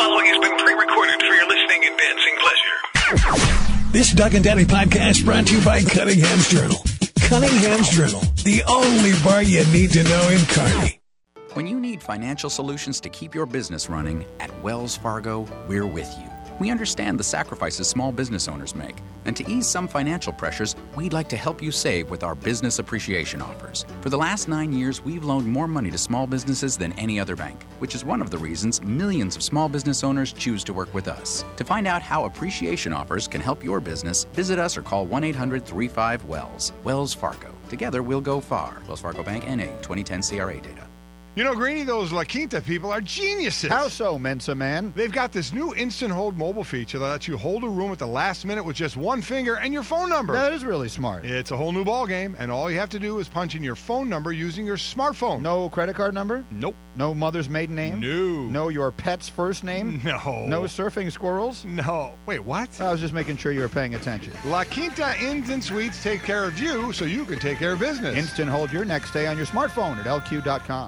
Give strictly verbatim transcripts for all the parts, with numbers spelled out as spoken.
following has been pre-recorded for your listening and dancing pleasure. This Doug and Daddy podcast brought to you by Cunningham's Journal. Cunningham's Journal, the only bar you need to know in Kearney. When you need financial solutions to keep your business running, at Wells Fargo, we're with you. We understand the sacrifices small business owners make, and to ease some financial pressures, we'd like to help you save with our business appreciation offers. For the last nine years, we've loaned more money to small businesses than any other bank, which is one of the reasons millions of small business owners choose to work with us. To find out how appreciation offers can help your business, visit us or call one eight hundred three five wells. Wells Fargo. Together, we'll go far. Wells Fargo Bank, N A, twenty ten C R A data. You know, Greeny, those La Quinta people are geniuses. How so, Mensa man? They've got this new Instant Hold mobile feature that lets you hold a room at the last minute with just one finger and your phone number. That is really smart. It's a whole new ball game, and all you have to do is punch in your phone number using your smartphone. No credit card number? Nope. No mother's maiden name? No. No your pet's first name? No. No surfing squirrels? No. Wait, what? I was just making sure you were paying attention. La Quinta Inns and Suites take care of you so you can take care of business. Instant Hold your next stay on your smartphone at L Q dot com.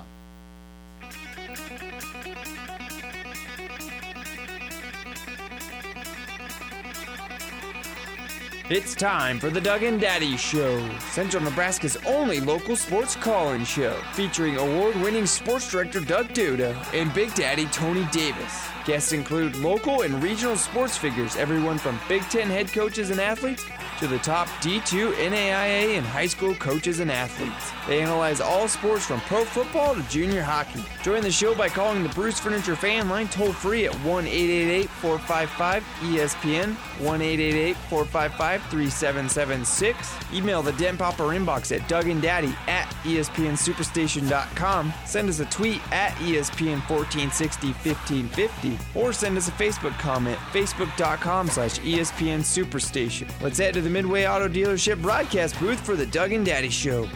It's time for the Doug and Daddy Show, Central Nebraska's only local sports call-in show, featuring award-winning sports director Doug Duda and Big Daddy Tony Davis. Guests include local and regional sports figures, everyone from Big Ten head coaches and athletes to the top D two N A I A and high school coaches and athletes. They analyze all sports from pro football to junior hockey. Join the show by calling the Bruce Furniture fan line toll-free at one eight eight eight, four five five, E S P N, one eight eight eight, four five five, three seven seven six. Email the Den Popper inbox at Doug and Daddy at E S P N superstation dot com. Send us a tweet at E S P N fourteen sixty, fifteen fifty. Or send us a Facebook comment, facebook dot com slash E S P N superstation. Let's head to the Midway Auto Dealership broadcast booth for the Doug and Daddy Show.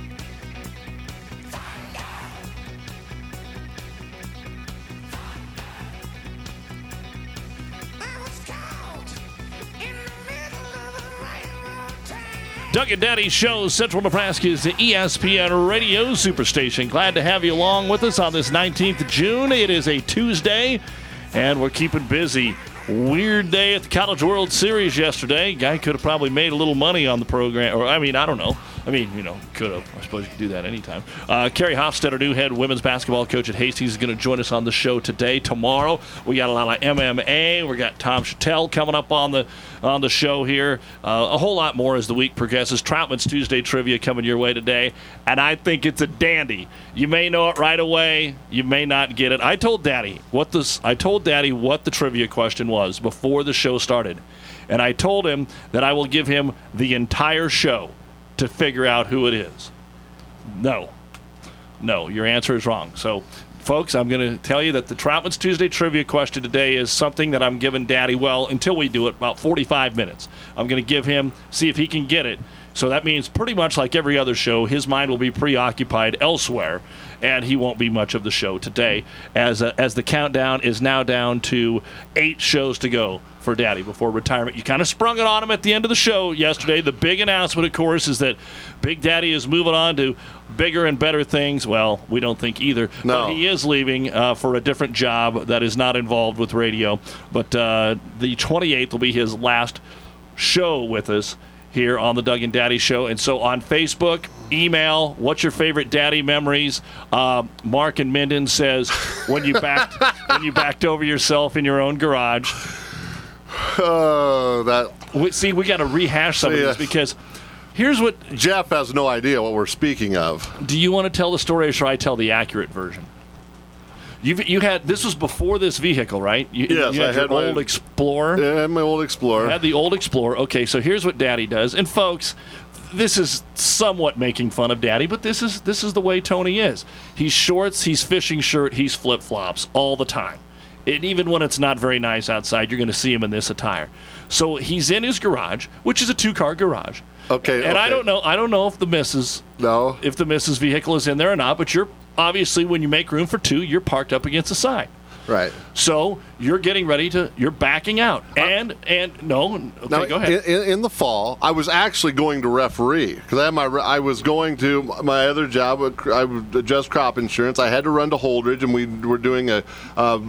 Doug and Daddy Show, Central Nebraska's E S P N Radio Superstation. Glad to have you along with us on this nineteenth of June. It is a Tuesday, and we're keeping busy. Weird day at the College World Series yesterday. Guy could have probably made a little money on the program. Or, I mean, I don't know. I mean, you know, could have. I suppose you could do that anytime. Uh, Carrie Hofstetter, new head women's basketball coach at Hastings, is going to join us on the show today. Tomorrow, we got a lot of M M A. We got Tom Chattel coming up on the on the show here. Uh, a whole lot more as the week progresses. Troutman's Tuesday trivia coming your way today, and I think it's a dandy. You may know it right away. You may not get it. I told Daddy what this. I told Daddy what the trivia question was before the show started, and I told him that I will give him the entire show to figure out who it is. No. No, your answer is wrong. So, folks, I'm going to tell you that the Troutman's Tuesday trivia question today is something that I'm giving Daddy, well, until we do it, about forty-five minutes. I'm going to give him, see if he can get it. So that means pretty much like every other show, his mind will be preoccupied elsewhere, and he won't be much of the show today, as uh, as the countdown is now down to eight shows to go for Daddy before retirement. You kind of sprung it on him at the end of the show yesterday. The big announcement, of course, is that Big Daddy is moving on to bigger and better things. Well, we don't think either. No. But he is leaving uh, for a different job that is not involved with radio. But uh, the twenty-eighth will be his last show with us here on the Doug and Daddy Show. And so on Facebook, email, what's your favorite Daddy memories? Uh, Mark and Minden says, when you backed when you backed over yourself in your own garage. Oh, that. We, see, we got to rehash some See, of this because here's what... Jeff has no idea what we're speaking of. Do you want to tell the story or should I tell the accurate version? You've, you had this was before this vehicle, right? You, yes, you had I your had my old Explorer. Yeah, my old Explorer. You had the old Explorer. Okay, so here's what Daddy does, and folks, this is somewhat making fun of Daddy, but this is this is the way Tony is. He's shorts, he's fishing shirt, he's flip flops all the time. And even when it's not very nice outside, you're going to see him in this attire. So he's in his garage, which is a two-car garage. Okay. And okay. I don't know. I don't know if the missus No. if the missus vehicle is in there or not. But you're obviously when you make room for two, you're parked up against the side. Right. So you're getting ready to. You're backing out. And and no. Okay, now, go ahead. In, in the fall, I was actually going to referee because I had my. I was going to my other job. I would adjust crop insurance. I had to run to Holdridge, and we were doing a. Um,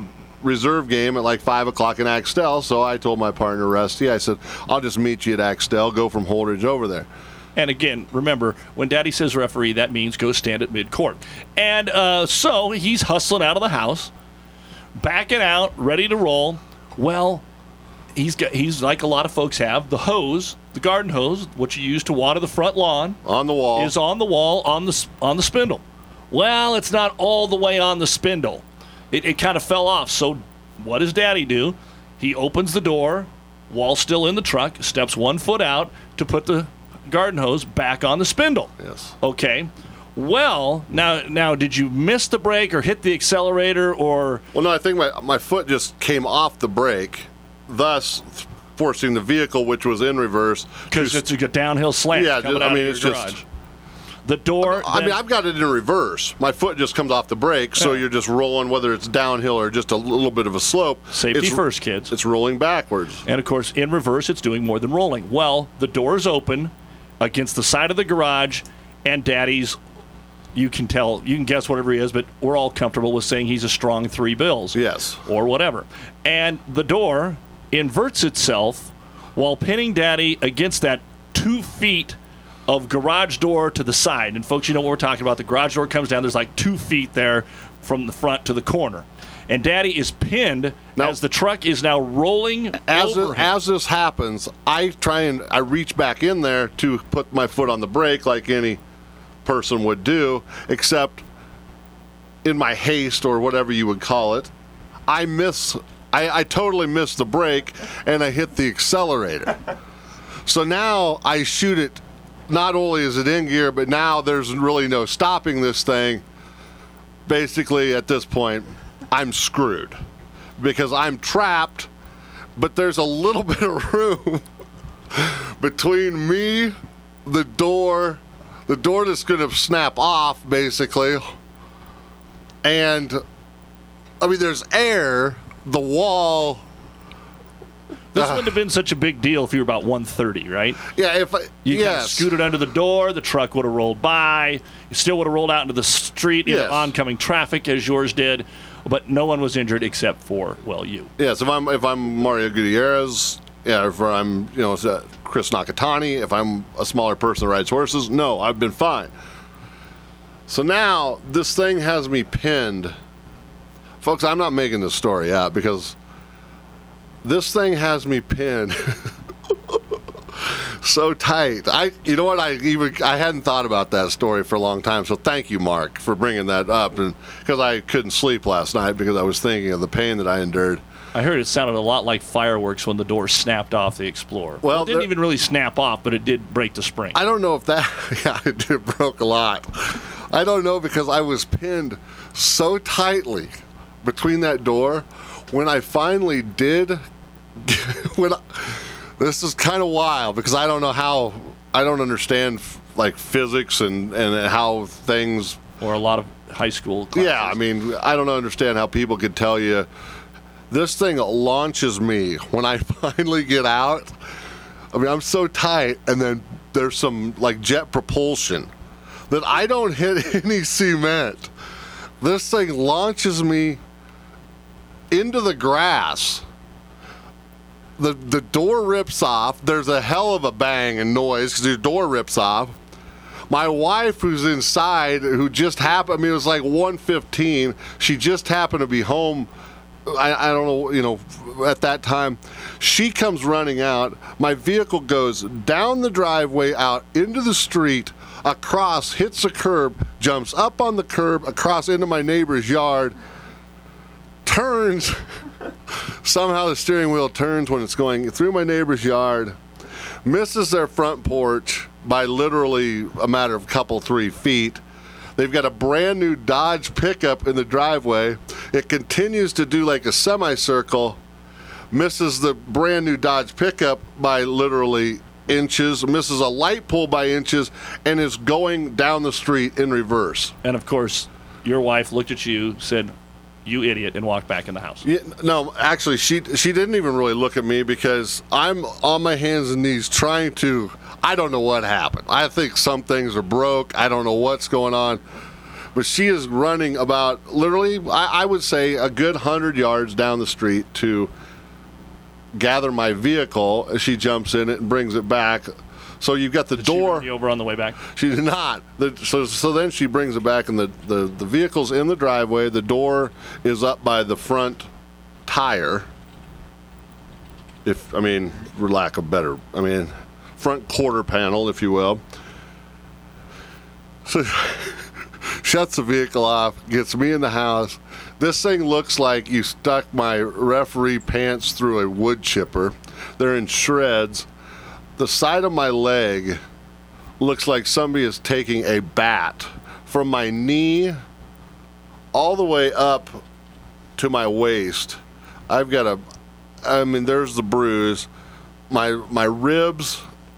reserve game at like five o'clock in Axtell, so I told my partner, Rusty, I said, I'll just meet you at Axtell, go from Holdridge over there. And again, remember, when Daddy says referee, that means go stand at midcourt. And uh, so he's hustling out of the house, backing out, ready to roll. Well, he's got he's like a lot of folks have, the hose, the garden hose, what you use to water the front lawn. On the wall. Is on the wall, on the, on the spindle. Well, it's not all the way on the spindle. It, it kind of fell off. So what does Daddy do? He opens the door, wall still in the truck, steps one foot out to put the garden hose back on the spindle. Yes. Okay. Well, now, now, did you miss the brake or hit the accelerator or? Well, no, I think my my foot just came off the brake, thus forcing the vehicle, which was in reverse. Because it's a downhill slant. Yeah, coming I out mean, of it's your just. garage. The door. I then, mean, I've got it in reverse. My foot just comes off the brake, so Yeah. you're just rolling, whether it's downhill or just a little bit of a slope. Safety it's, first, kids. It's rolling backwards. And of course, in reverse, it's doing more than rolling. Well, the door's open against the side of the garage, and Daddy's. You can tell, you can guess whatever he is, but we're all comfortable with saying he's a strong three bills. Yes. Or whatever. And the door inverts itself while pinning Daddy against that two feet of garage door to the side. And folks, you know what we're talking about. The garage door comes down. There's like two feet there from the front to the corner. And Daddy is pinned now, as the truck is now rolling as over it, him. As this happens, I try and I reach back in there to put my foot on the brake like any person would do, except in my haste or whatever you would call it, I miss. I, I totally missed the brake and I hit the accelerator. So now I shoot it. Not only is it in gear, but now there's really no stopping this thing. Basically, at this point, I'm screwed because I'm trapped, but there's a little bit of room between me, the door, the door that's going to snap off, basically, and, I mean, there's air, the wall. This uh, wouldn't have been such a big deal if you were about one thirty, right? Yeah, if I, You kind of yes. scooted under the door, the truck would have rolled by, you still would have rolled out into the street in Yes. oncoming traffic as yours did, but no one was injured except for, well, you. Yes, if I'm if I'm Mario Gutierrez, yeah, if I'm you know uh, Chris Nakatani, if I'm a smaller person that rides horses, no, I've been fine. So now this thing has me pinned, folks. I'm not making this story up because this thing has me pinned so tight. I, you know what? I even I hadn't thought about that story for a long time. So thank you, Mark, for bringing that up, and because I couldn't sleep last night because I was thinking of the pain that I endured. I heard it sounded a lot like fireworks when the door snapped off the Explorer. Well, it didn't there- even really snap off, but it did break the spring. I don't know if that, yeah, it did broke a lot. I don't know because I was pinned so tightly between that door. When I finally did, when I, this is kind of wild because I don't know how, I don't understand like physics and, and how things. Or a lot of high school classes. Yeah, I mean, I don't understand how people could tell you. This thing launches me when I finally get out. I mean, I'm so tight, and then there's some like jet propulsion that I don't hit any cement. This thing launches me into the grass. The the door rips off. There's a hell of a bang and noise because your door rips off. My wife, who's inside, who just happened, I mean, it was like one fifteen. She just happened to be home. I, I don't know, you know, at that time. She comes running out. My vehicle goes down the driveway, out into the street, across, hits a curb, jumps up on the curb, across into my neighbor's yard, turns. Somehow the steering wheel turns when it's going through my neighbor's yard, misses their front porch by literally a matter of a couple, three feet. They've got a brand new Dodge pickup in the driveway. It continues to do like a semicircle, misses the brand new Dodge pickup by literally inches, misses a light pole by inches, and is going down the street in reverse. And of course, your wife looked at you, said, "You idiot," and walked back in the house. Yeah, no, actually, she she didn't even really look at me because I'm on my hands and knees trying to. I don't know what happened. I think some things are broke. I don't know what's going on. But she is running about literally, I, I would say, a good hundred yards down the street to gather my vehicle. She jumps in it and brings it back. So you've got the Did door. She run you over on the way back? She did not. The, so so then she brings it back, and the, the, the vehicle's in the driveway. The door is up by the front tire. If I mean, for lack of better, I mean, front quarter panel, if you will. So shuts the vehicle off, gets me in the house. This thing looks like you stuck my referee pants through a wood chipper. They're in shreds. The side of my leg looks like somebody is taking a bat from my knee all the way up to my waist. I've got a, I mean, there's the bruise. My my ribs,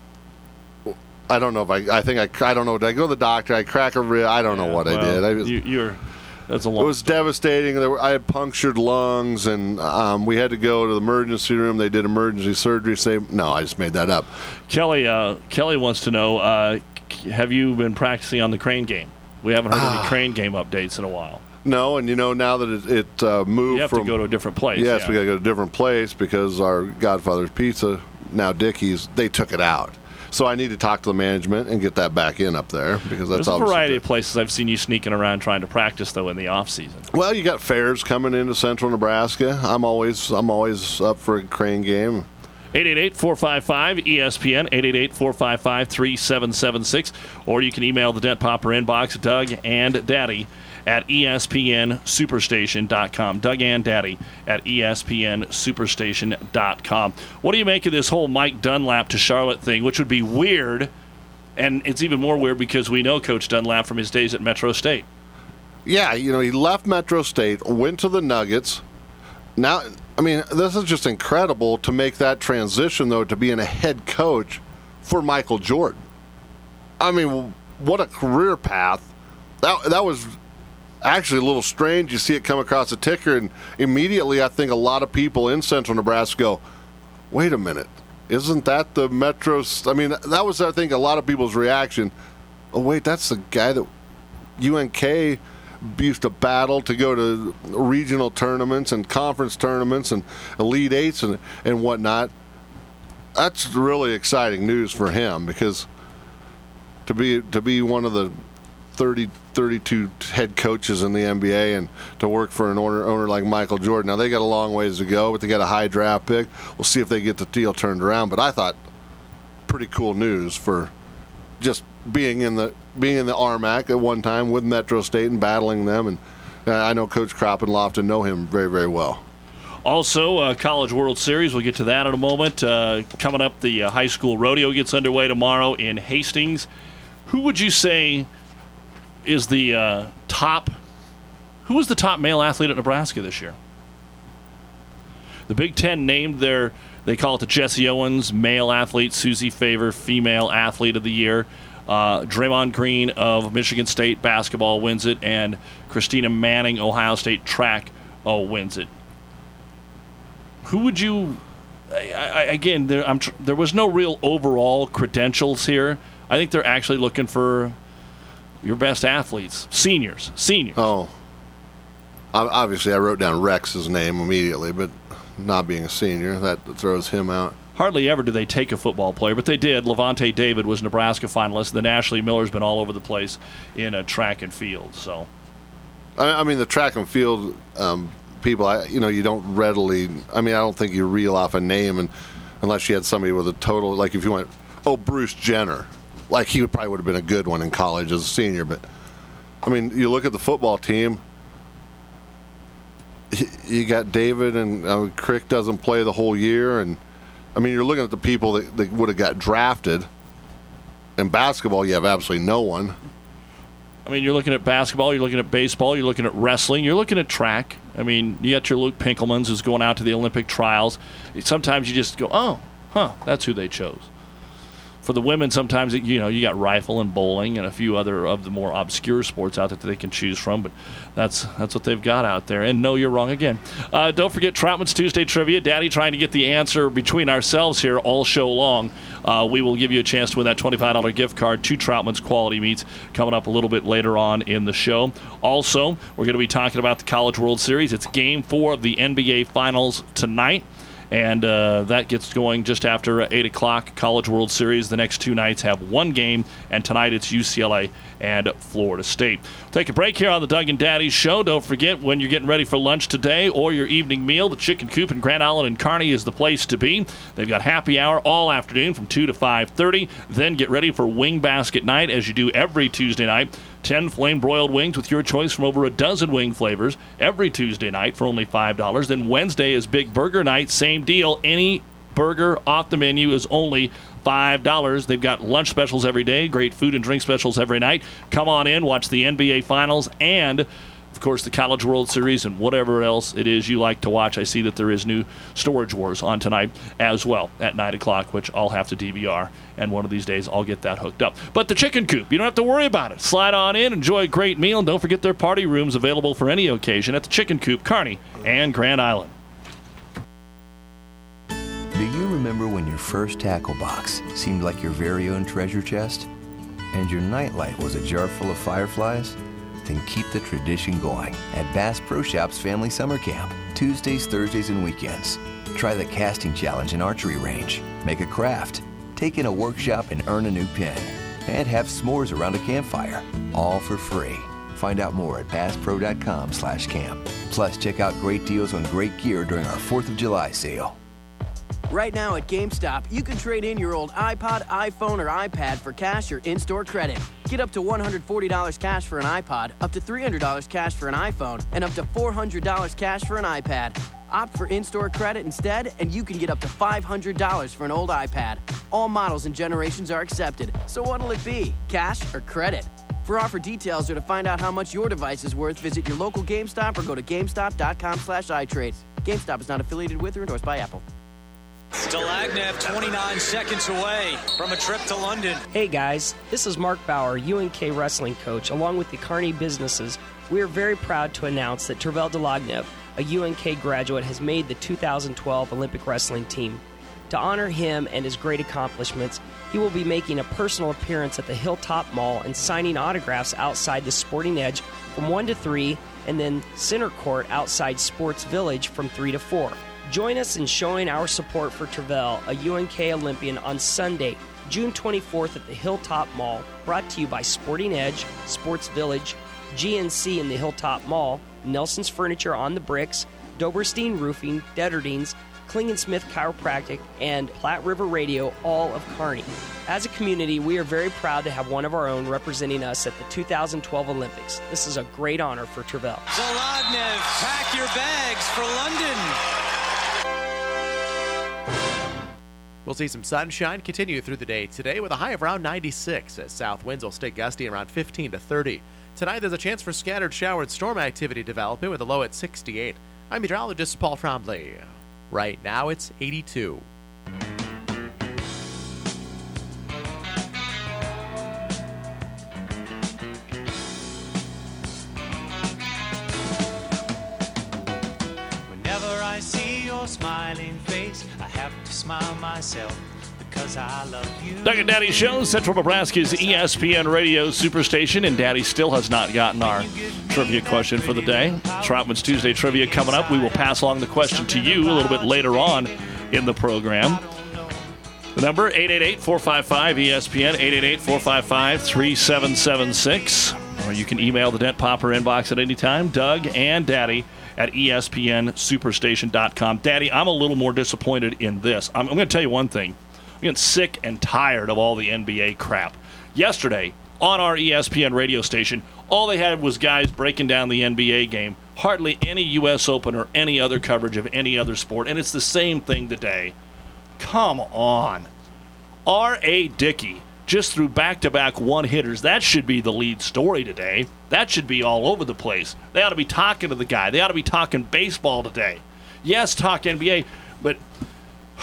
I don't know if I, I think I, I don't know. Did I go to the doctor? I crack a rib. I don't Yeah, know what well, I did. I just, you, you're, that's a it long was story. devastating. There were, I had punctured lungs, and um, we had to go to the emergency room. They did emergency surgery. Say, no, I just made that up. Kelly, uh, Kelly wants to know, uh, have you been practicing on the crane game? We haven't heard Ah. any crane game updates in a while. No, and you know now that it, it uh, moved You have from to go to a different place. yes, yeah. we got to go to a different place because our Godfather's Pizza, now Dickie's, they took it out. So I need to talk to the management and get that back in up there because that's There's a obviously variety of places I've seen you sneaking around trying to practice, though, in the off season. Well, you got fairs coming into Central Nebraska. I'm always I'm always up for a crane game. eight eight eight, four five five, E S P N, eight eight eight, four five five, three seven seven six, or you can email the Dent Popper inbox, Doug and Daddy at E S P N superstation dot com. Doug and Daddy at E S P N superstation dot com. What do you make of this whole Mike Dunlap to Charlotte thing, which would be weird, and it's even more weird because we know Coach Dunlap from his days at Metro State. Yeah, you know, he left Metro State, went to the Nuggets. Now, I mean, this is just incredible to make that transition, though, to being a head coach for Michael Jordan. I mean, what a career path. That that was actually a little strange. You see it come across the ticker, and immediately I think a lot of people in Central Nebraska go, wait a minute, isn't that the Metro? I mean, that was, I think, a lot of people's reaction. Oh, wait, that's the guy that U N K used to battle to go to regional tournaments and conference tournaments and Elite Eights and, and whatnot. That's really exciting news for him because to be to be one of the thirty, thirty-two head coaches in the N B A and to work for an owner, owner like Michael Jordan. Now, they got a long ways to go, but they got a high draft pick. We'll see if they get the deal turned around. But I thought pretty cool news for just being in the being in the R M A C at one time with Metro State and battling them. And uh, I know Coach Kropp and Lofton know him very, very well. Also, uh, College World Series, we'll get to that in a moment. Uh, coming up, the uh, high school rodeo gets underway tomorrow in Hastings. Who would you say is the uh, top, who was the top male athlete at Nebraska this year? The Big Ten named their, they call it the Jesse Owens Male Athlete, Susie Favor Female Athlete of the Year. Uh, Draymond Green of Michigan State basketball wins it, and Christina Manning, Ohio State track, oh, wins it. Who would you, I, I, again, there, I'm tr- there was no real overall credentials here. I think they're actually looking for your best athletes, seniors, seniors. Oh, ob- obviously I wrote down Rex's name immediately, but not being a senior, that throws him out. Hardly ever do they take a football player, but they did. Levante David was Nebraska finalist. Then Ashley Miller's been all over the place in a track and field. So, I, I mean, the track and field um, people, I, you know, you don't readily. I mean, I don't think you reel off a name, and unless you had somebody with a total, like if you went, oh, Bruce Jenner, like he would probably would have been a good one in college as a senior. But I mean, you look at the football team. You got David, and uh, Crick doesn't play the whole year, and I mean, you're looking at the people that, that would have got drafted. In basketball, you have absolutely no one. I mean, you're looking at basketball, you're looking at baseball, you're looking at wrestling, you're looking at track. I mean, you got your Luke Pinkelmans who's going out to the Olympic trials. Sometimes you just go, oh, huh, that's who they chose. for the women, sometimes, you know, you got rifle and bowling and a few other of the more obscure sports out there that they can choose from, but that's that's what they've got out there. And no, you're wrong again. Uh, don't forget Troutman's Tuesday Trivia. Daddy trying to get the answer between ourselves here all show long. Uh, we will give you a chance to win that twenty-five dollars gift card to Troutman's Quality Meats coming up a little bit later on in the show. Also, we're going to be talking about the College World Series. It's game four of the N B A Finals tonight. And uh, that gets going just after eight o'clock. College World Series. The next two nights have one game, and tonight it's U C L A and Florida State. Take a break here on the Doug and Daddy Show. Don't forget, when you're getting ready for lunch today or your evening meal, the Chicken Coop in Grand Island and Kearney is the place to be. They've got happy hour all afternoon from two to five thirty. Then get ready for Wing Basket Night, as you do every Tuesday night. ten flame-broiled wings with your choice from over a dozen wing flavors every Tuesday night for only five dollars. Then Wednesday is Big Burger Night. Same deal. Any burger off the menu is only five dollars. They've got lunch specials every day, great food and drink specials every night. Come on in, watch the N B A Finals and, of course, the College World Series and whatever else it is you like to watch. I see that there is new Storage Wars on tonight as well at nine o'clock, which I'll have to D V R, and one of these days I'll get that hooked up. But the Chicken Coop, you don't have to worry about it. Slide on in, enjoy a great meal, and don't forget their party rooms available for any occasion at the Chicken Coop, Kearney and Grand Island. Do you remember when your first tackle box seemed like your very own treasure chest? And your nightlight was a jar full of fireflies? Then keep the tradition going at Bass Pro Shops Family Summer Camp, Tuesdays, Thursdays, and weekends. Try the casting challenge and archery range, make a craft, take in a workshop and earn a new pin, and have s'mores around a campfire, all for free. Find out more at bass pro dot com slash camp. Plus, check out great deals on great gear during our fourth of July sale. Right now at GameStop, you can trade in your old iPod, iPhone, or iPad for cash or in-store credit. Get up to one hundred forty dollars cash for an iPod, up to three hundred dollars cash for an iPhone, and up to four hundred dollars cash for an iPad. Opt for in-store credit instead, and you can get up to five hundred dollars for an old iPad. All models and generations are accepted, so what'll it be, cash or credit? For offer details or to find out how much your device is worth, visit your local GameStop or go to GameStop dot com slash iTrade. GameStop is not affiliated with or endorsed by Apple. Stalagnev twenty-nine seconds away from a trip to London. Hey guys, this is Mark Bauer, U N K wrestling coach, along with the Kearney businesses. We are very proud to announce that Tervel Dlagnev, a U N K graduate, has made the two thousand twelve Olympic wrestling team. To honor him and his great accomplishments, he will be making a personal appearance at the Hilltop Mall and signing autographs outside the Sporting Edge from one to three, and then Center Court outside Sports Village from three to four. Join us in showing our support for Tervel, a U N K Olympian, on Sunday, June twenty-fourth at the Hilltop Mall, brought to you by Sporting Edge, Sports Village, G N C in the Hilltop Mall, Nelson's Furniture on the Bricks, Doberstein Roofing, Detterdings, Klingensmith Chiropractic, and Platte River Radio, all of Kearney. As a community, we are very proud to have one of our own representing us at the two thousand twelve Olympics. This is a great honor for Tervel. Dlagnev, pack your bags for London. We'll see some sunshine continue through the day today with a high of around ninety-six, as south winds will stay gusty around fifteen to thirty. Tonight there's a chance for scattered shower and storm activity developing with a low at sixty-eight. I'm meteorologist Paul Trombley. Right now it's eighty-two. Whenever I see your smiling face, I have to smile myself because I love you. Doug and Daddy Show, Central Nebraska's E S P N Radio Superstation, and Daddy still has not gotten our trivia question for the day. Troutman's Tuesday Trivia coming up. We will pass along the question to you a little bit later on in the program. The number, eight eight eight, four five five, E S P N, eight eight eight, four five five, three seven seven six. Or you can email the Dent Popper inbox at any time, Doug and Daddy at E S P N superstation dot com. Daddy, I'm a little more disappointed in this. I'm, I'm going to tell you one thing. I'm getting sick and tired of all the N B A crap. Yesterday, on our E S P N radio station, all they had was guys breaking down the N B A game. Hardly any U S Open or any other coverage of any other sport, and it's the same thing today. Come on. R A. Dickey just threw back-to-back one-hitters. That should be the lead story today. That should be all over the place. They ought to be talking to the guy. They ought to be talking baseball today. Yes, talk N B A, but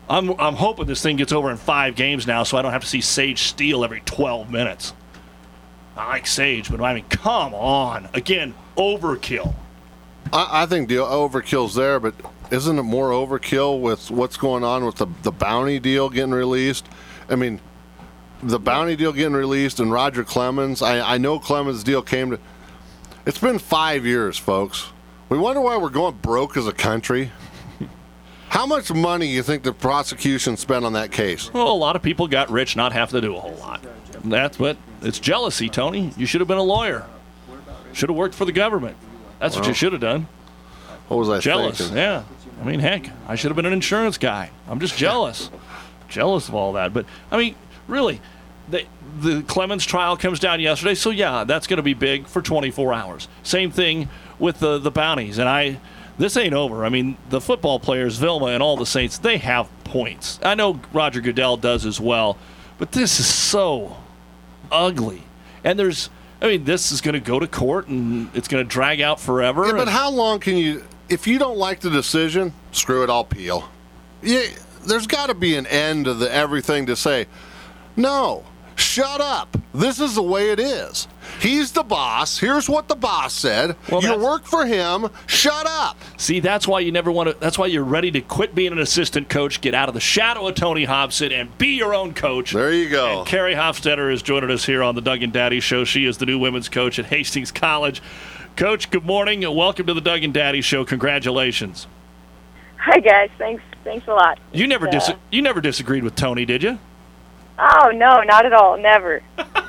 I'm I'm hoping this thing gets over in five games now, so I don't have to see Sage Steele every twelve minutes. I like Sage, but I mean, come on. Again, overkill. I, I think the overkill's there, but isn't it more overkill with what's going on with the, the bounty deal getting released? I mean, the bounty deal getting released and Roger Clemens, I, I know Clemens' deal came to... It's been five years, folks. We wonder why we're going broke as a country. How much money do you think the prosecution spent on that case? Well, a lot of people got rich, not having to do a whole lot. That's what it's jealousy, Tony. You should have been a lawyer. Should have worked for the government. That's well, what you should have done. What was I jealous? Thinking? Yeah. I mean, heck, I should have been an insurance guy. I'm just jealous. jealous of all that. But, I mean, really, the, the Clemens trial comes down yesterday, so, yeah, that's going to be big for twenty-four hours. Same thing with the, the bounties. And I... This ain't over. I mean, the football players, Vilma and all the Saints, they have points. I know Roger Goodell does as well, but this is so ugly. And there's, I mean, this is going to go to court and it's going to drag out forever. Yeah, but how long can you, if you don't like the decision, screw it, I'll appeal. Yeah, there's got to be an end to the everything to say, no, shut up. This is the way it is. He's the boss. Here's what the boss said. Well, you work for him. Shut up. See, that's why you never want to. That's why you're ready to quit being an assistant coach, get out of the shadow of Tony Hobson, and be your own coach. There you go. And Carrie Hofstetter is joining us here on the Doug and Daddy Show. She is the new women's coach at Hastings College. Coach, good morning and welcome to the Doug and Daddy Show. Congratulations. Hi guys. Thanks. Thanks a lot. You never uh, dis- You never disagreed with Tony, did you? Oh no, not at all. Never.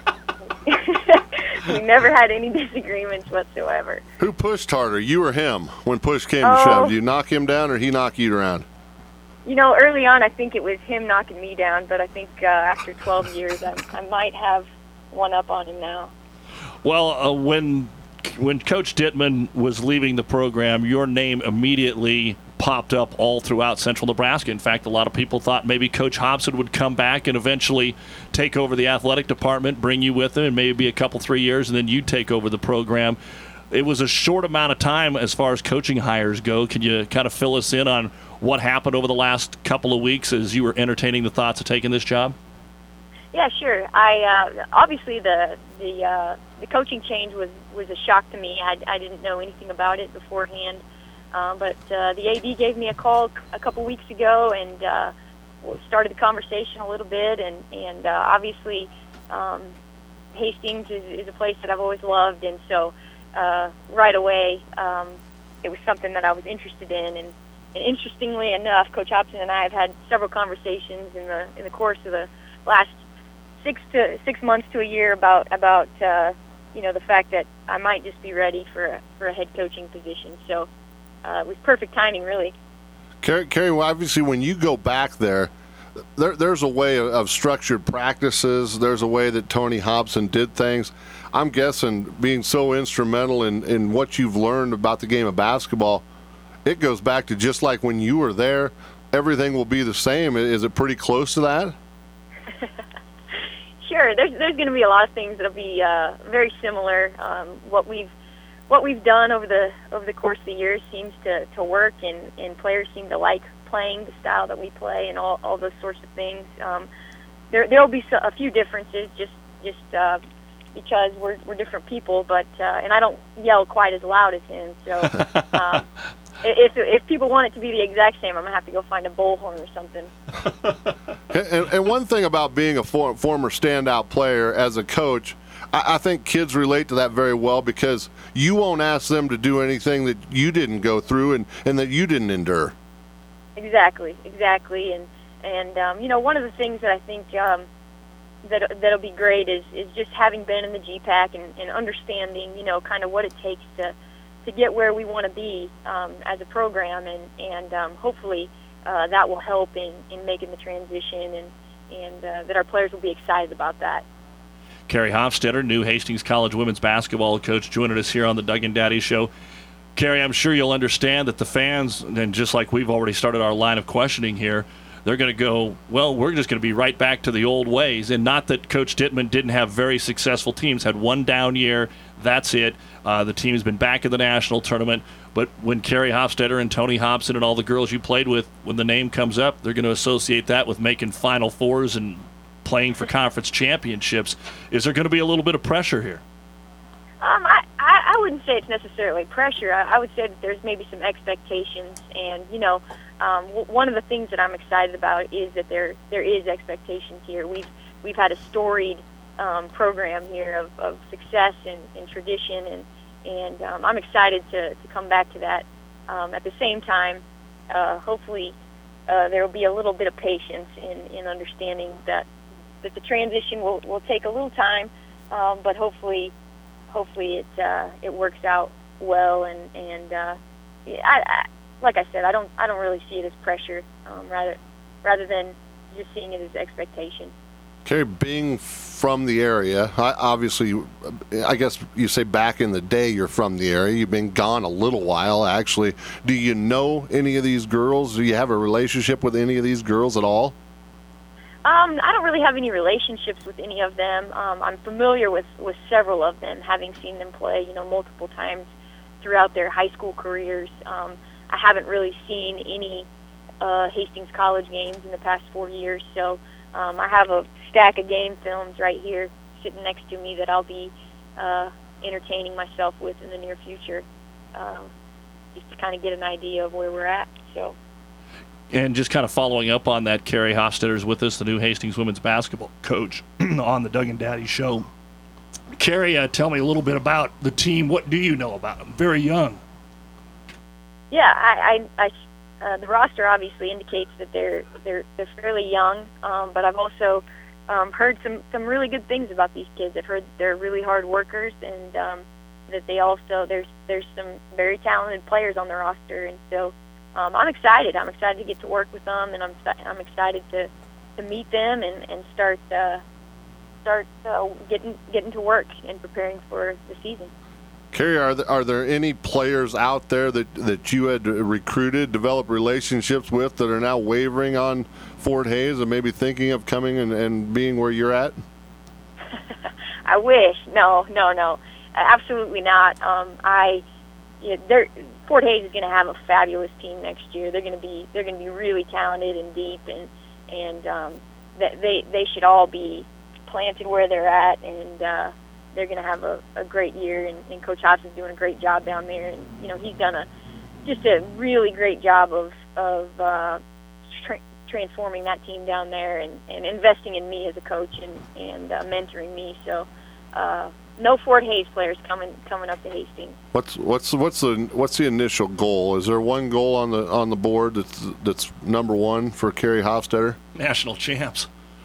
We never had any disagreements whatsoever. Who pushed harder, you or him, when push came oh, to shove? Did you knock him down or he knock you around? You know, early on I think it was him knocking me down, but I think uh, after twelve years I, I might have one up on him now. Well, uh, when when Coach Dittman was leaving the program, your name immediately popped up all throughout Central Nebraska. In fact, a lot of people thought maybe Coach Hobson would come back and eventually take over the athletic department, bring you with him, and maybe be a couple, three years, and then you'd take over the program. It was a short amount of time as far as coaching hires go. Can you kind of fill us in on what happened over the last couple of weeks as you were entertaining the thoughts of taking this job? Yeah, sure. I uh, obviously the the uh, the coaching change was, was a shock to me. I, I didn't know anything about it beforehand. Uh, but uh, the A D gave me a call a couple weeks ago and uh, started the conversation a little bit. And, and uh, obviously, um, Hastings is, is a place that I've always loved. And so uh, right away, um, it was something that I was interested in. And, and interestingly enough, Coach Hobson and I have had several conversations in the in the course of the last six to six months to a year about about uh, you know the fact that I might just be ready for a, for a head coaching position. So. Uh, it was perfect timing, really. Carrie, Carrie, obviously, when you go back there, there there's a way of, of structured practices. There's a way that Tony Hobson did things. I'm guessing being so instrumental in, in what you've learned about the game of basketball, it goes back to just like when you were there, everything will be the same. Is it pretty close to that? Sure. There's, there's going to be a lot of things that will be uh, very similar. Um, what we've What we've done over the over the course of the years seems to, to work, and, and players seem to like playing the style that we play and all, all those sorts of things. Um, there there will be so, a few differences just just uh, because we're we're different people, but uh, and I don't yell quite as loud as him. So um, if if people want it to be the exact same, I'm gonna have to go find a bullhorn or something. and, and one thing about being a for, former standout player as a coach. I think kids relate to that very well because you won't ask them to do anything that you didn't go through and, and that you didn't endure. Exactly, exactly. And, and um, you know, one of the things that I think um, that, that'll be great is, is just having been in the G PAC and, and understanding, you know, kind of what it takes to, to get where we want to be um, as a program. And, and um, hopefully uh, that will help in, in making the transition and, and uh, that our players will be excited about that. Carrie Hofstetter, new Hastings College women's basketball coach, joining us here on the Doug and Daddy Show. Carrie, I'm sure you'll understand that the fans, and just like we've already started our line of questioning here, they're going to go, well, we're just going to be right back to the old ways. And not that Coach Dittman didn't have very successful teams, had one down year, that's it. Uh, the team's been back in the national tournament. But when Carrie Hofstetter and Tony Hobson and all the girls you played with, when the name comes up, they're going to associate that with making Final Fours and playing for conference championships. Is there going to be a little bit of pressure here? Um, I, I, I wouldn't say it's necessarily pressure. I, I would say that there's maybe some expectations. And, you know, um, w- one of the things that I'm excited about is that there there is expectations here. We've, we've had a storied um, program here of, of success and, and tradition, and And um, I'm excited to, to come back to that. Um, at the same time, uh, hopefully uh, there will be a little bit of patience in, in understanding that, that the transition will, will take a little time, um, but hopefully hopefully it uh, it works out well. And and uh, I, I, like I said, I don't I don't really see it as pressure, um, rather rather than just seeing it as expectation. Carrie, being from the area, I, obviously, I guess you say back in the day you're from the area. You've been gone a little while, actually. Do you know any of these girls? Do you have a relationship with any of these girls at all? Um, I don't really have any relationships with any of them. Um, I'm familiar with, with several of them, having seen them play, you know, multiple times throughout their high school careers. Um, I haven't really seen any uh, Hastings College games in the past four years, so um, I have a stack of game films right here sitting next to me that I'll be uh, entertaining myself with in the near future, um, just to kind of get an idea of where we're at. So. And just kind of following up on that, Carrie Hofstetter's with us, the new Hastings women's basketball coach on the Doug and Daddy Show. Carrie, uh, tell me a little bit about the team. What do you know about them? Very young. Yeah, I, I, I uh, the roster obviously indicates that they're they're they're fairly young, um, but I've also um, heard some some really good things about these kids. I've heard they're really hard workers, and um, that they also there's there's some very talented players on the roster, and so. Um, I'm excited. I'm excited to get to work with them, and I'm I'm excited to, to meet them and and start uh, start uh, getting getting to work and preparing for the season. Carrie, are there, are there any players out there that, that you had recruited, developed relationships with, that are now wavering on Fort Hays and maybe thinking of coming and, and being where you're at? I wish. No, no, no, absolutely not. Um, I. Yeah, they're, Fort Hays is going to have a fabulous team next year. They're going to be they're going to be really talented and deep, and and um, that they they should all be planted where they're at, and uh, they're going to have a, a great year. And, and Coach Hobson's doing a great job down there, and you know he's done a just a really great job of of uh, tra- transforming that team down there, and, and investing in me as a coach and and uh, mentoring me. So. Uh, No Fort Hays players coming coming up to Hastings. What's what's what's the what's the initial goal? Is there one goal on the on the board that's that's number one for Carrie Hofstetter? National champs.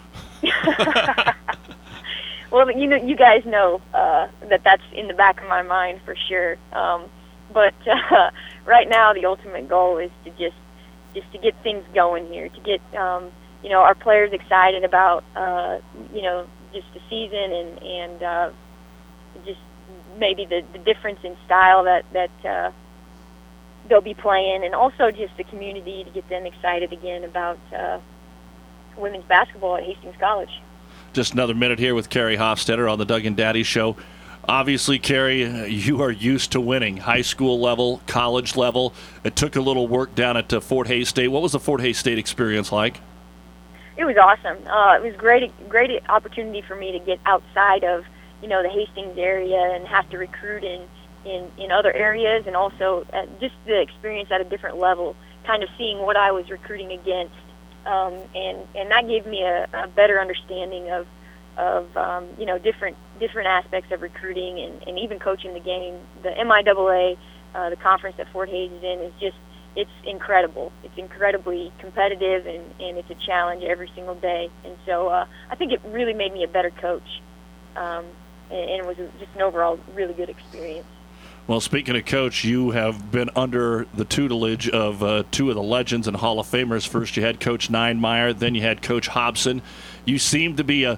Well, you know, you guys know uh, that that's in the back of my mind for sure. Um, but uh, right now, the ultimate goal is to just just to get things going here, to get um, you know our players excited about uh, you know just the season and and. Uh, just maybe the, the difference in style that, that uh, they'll be playing, and also just the community to get them excited again about uh, women's basketball at Hastings College. Just another minute here with Carrie Hofstetter on the Doug and Daddy Show. Obviously, Carrie, you are used to winning, high school level, college level. It took a little work down at uh, Fort Hays State. What was the Fort Hays State experience like? It was awesome. Uh, it was great, great opportunity for me to get outside of you know, the Hastings area and have to recruit in, in, in other areas, and also uh, just the experience at a different level, kind of seeing what I was recruiting against. Um, and, and that gave me a, a better understanding of, of um, you know, different different aspects of recruiting and, and even coaching the game. The M I A A, uh, the conference that Fort Hays is in, is just, it's incredible. It's incredibly competitive, and, and it's a challenge every single day. And so uh, I think it really made me a better coach. Um, and it was just an overall really good experience. Well, speaking of coach, you have been under the tutelage of uh, two of the legends and Hall of Famers. First you had Coach Ninemeyer, then you had Coach Hobson. You seem to be a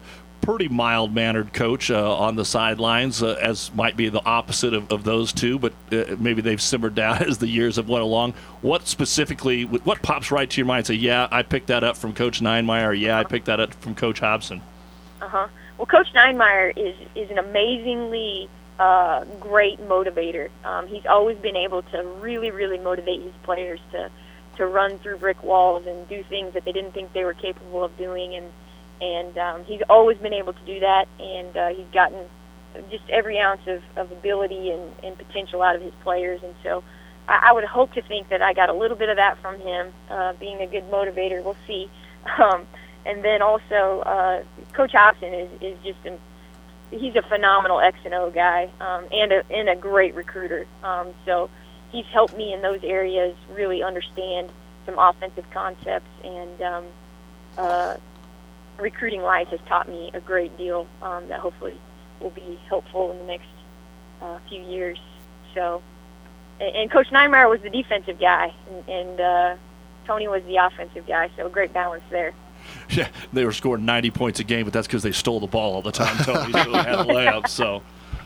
pretty mild-mannered coach uh, on the sidelines, uh, as might be the opposite of, of those two, but uh, maybe they've simmered down as the years have went along. What specifically, what pops right to your mind? Say, yeah, I picked that up from Coach Ninemeyer, or yeah, I picked that up from Coach Hobson. Uh-huh. Well, Coach Ninemeyer is, is an amazingly uh, great motivator. Um, he's always been able to really, really motivate his players to, to run through brick walls and do things that they didn't think they were capable of doing, and And um, he's always been able to do that, and uh, he's gotten just every ounce of, of ability and, and potential out of his players. And so I, I would hope to think that I got a little bit of that from him, uh, being a good motivator. We'll see. Um, and then also, uh, Coach Hobson is, is just an, he's a phenomenal X and O guy, um, and, a, and a great recruiter. Um, so he's helped me in those areas really understand some offensive concepts, and um, uh, recruiting wise has taught me a great deal um, that hopefully will be helpful in the next uh, few years. So, and, and Coach Ninemeyer was the defensive guy, and, and uh, Tony was the offensive guy. So great balance there. Yeah, they were scoring ninety points a game, but that's because they stole the ball all the time. Tony so had layups. So,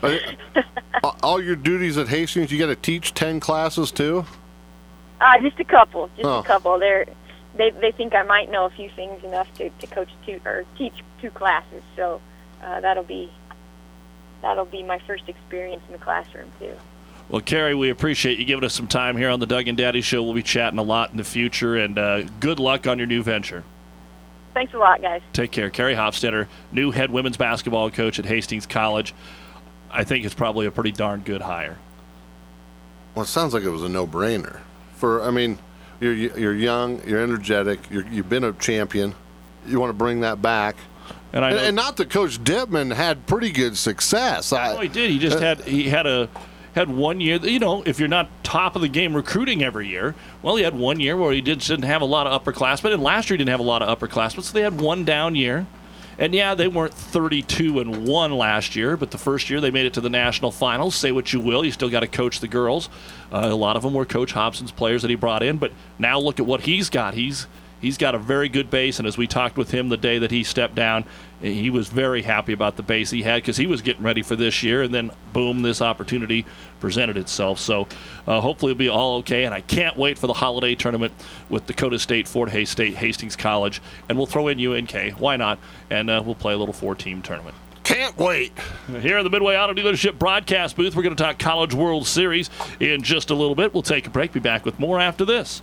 all your duties at Hastings, you got to teach ten classes too. Uh, just a couple, just oh. a couple. They're They they think I might know a few things enough to, to coach two or teach two classes, so uh, that'll be that'll be my first experience in the classroom too. Well, Carrie, we appreciate you giving us some time here on the Doug and Daddy Show. We'll be chatting a lot in the future, and uh, good luck on your new venture. Thanks a lot, guys. Take care. Carrie Hofstetter, new head women's basketball coach at Hastings College. I think it's probably a pretty darn good hire. Well, it sounds like it was a no-brainer. For I mean. You're you're young, you're energetic, you're, you've been a champion. You want to bring that back, and, I and, and not that Coach Dittman had pretty good success. I, oh, he did. He just uh, had he had a had one year. You know, if you're not top of the game recruiting every year, well, he had one year where he did, didn't have a lot of upperclassmen, and last year he didn't have a lot of upperclassmen, so they had one down year. And yeah, they weren't thirty-two and one last year, but the first year they made it to the national finals. Say what you will, you still got to coach the girls. Uh, a lot of them were Coach Hobson's players that he brought in, but now look at what he's got. He's he's got a very good base, and as we talked with him the day that he stepped down, he was very happy about the base he had because he was getting ready for this year, and then boom, this opportunity presented itself. So uh, hopefully it'll be all okay, and I can't wait for the holiday tournament with Dakota State, Fort Hays State, Hastings College, and we'll throw in U N K. Why not? And uh, we'll play a little four-team tournament. Can't wait. Here in the Midway Auto Dealership broadcast booth, we're going to talk College World Series in just a little bit. We'll take a break. Be back with more after this.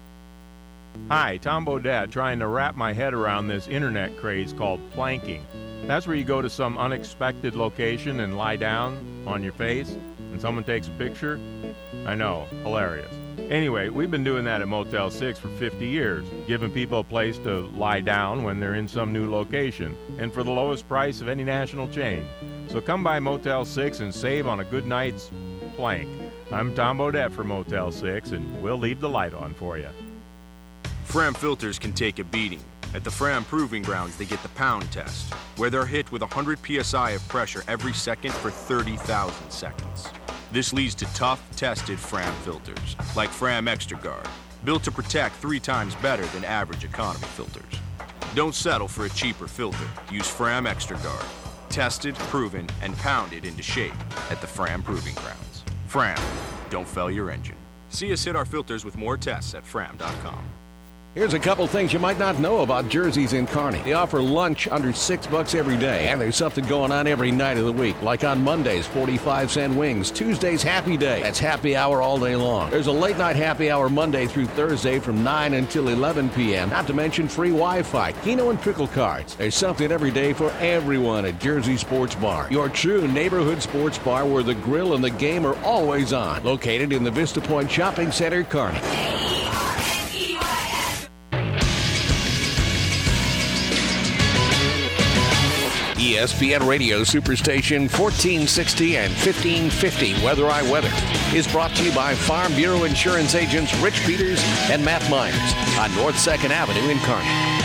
Hi, Tom Bodette, trying to wrap my head around this internet craze called planking. That's where you go to some unexpected location and lie down on your face, and someone takes a picture. I know, hilarious. Anyway, we've been doing that at Motel six for fifty years, giving people a place to lie down when they're in some new location, and for the lowest price of any national chain. So come by Motel six and save on a good night's plank. I'm Tom Bodette for Motel six, and we'll leave the light on for you. Fram filters can take a beating. At the Fram Proving Grounds, they get the pound test, where they're hit with one hundred P S I of pressure every second for thirty thousand seconds. This leads to tough, tested Fram filters, like Fram Extra Guard, built to protect three times better than average economy filters. Don't settle for a cheaper filter. Use Fram Extra Guard. Tested, proven, and pounded into shape at the Fram Proving Grounds. Fram, don't fail your engine. See us hit our filters with more tests at fram dot com. Here's a couple things you might not know about Jersey's in Kearney. They offer lunch under six bucks every day, and there's something going on every night of the week. Like on Mondays, forty-five cent wings. Tuesdays, happy day. That's happy hour all day long. There's a late night happy hour Monday through Thursday from nine until eleven p.m. Not to mention free Wi-Fi, Keno and Pickle cards. There's something every day for everyone at Jersey Sports Bar. Your true neighborhood sports bar where the grill and the game are always on. Located in the Vista Point Shopping Center, Kearney. E S P N Radio Superstation fourteen sixty and fifteen fifty Weather I Weather is brought to you by Farm Bureau Insurance agents Rich Peters and Matt Myers on North second Avenue in Kearney.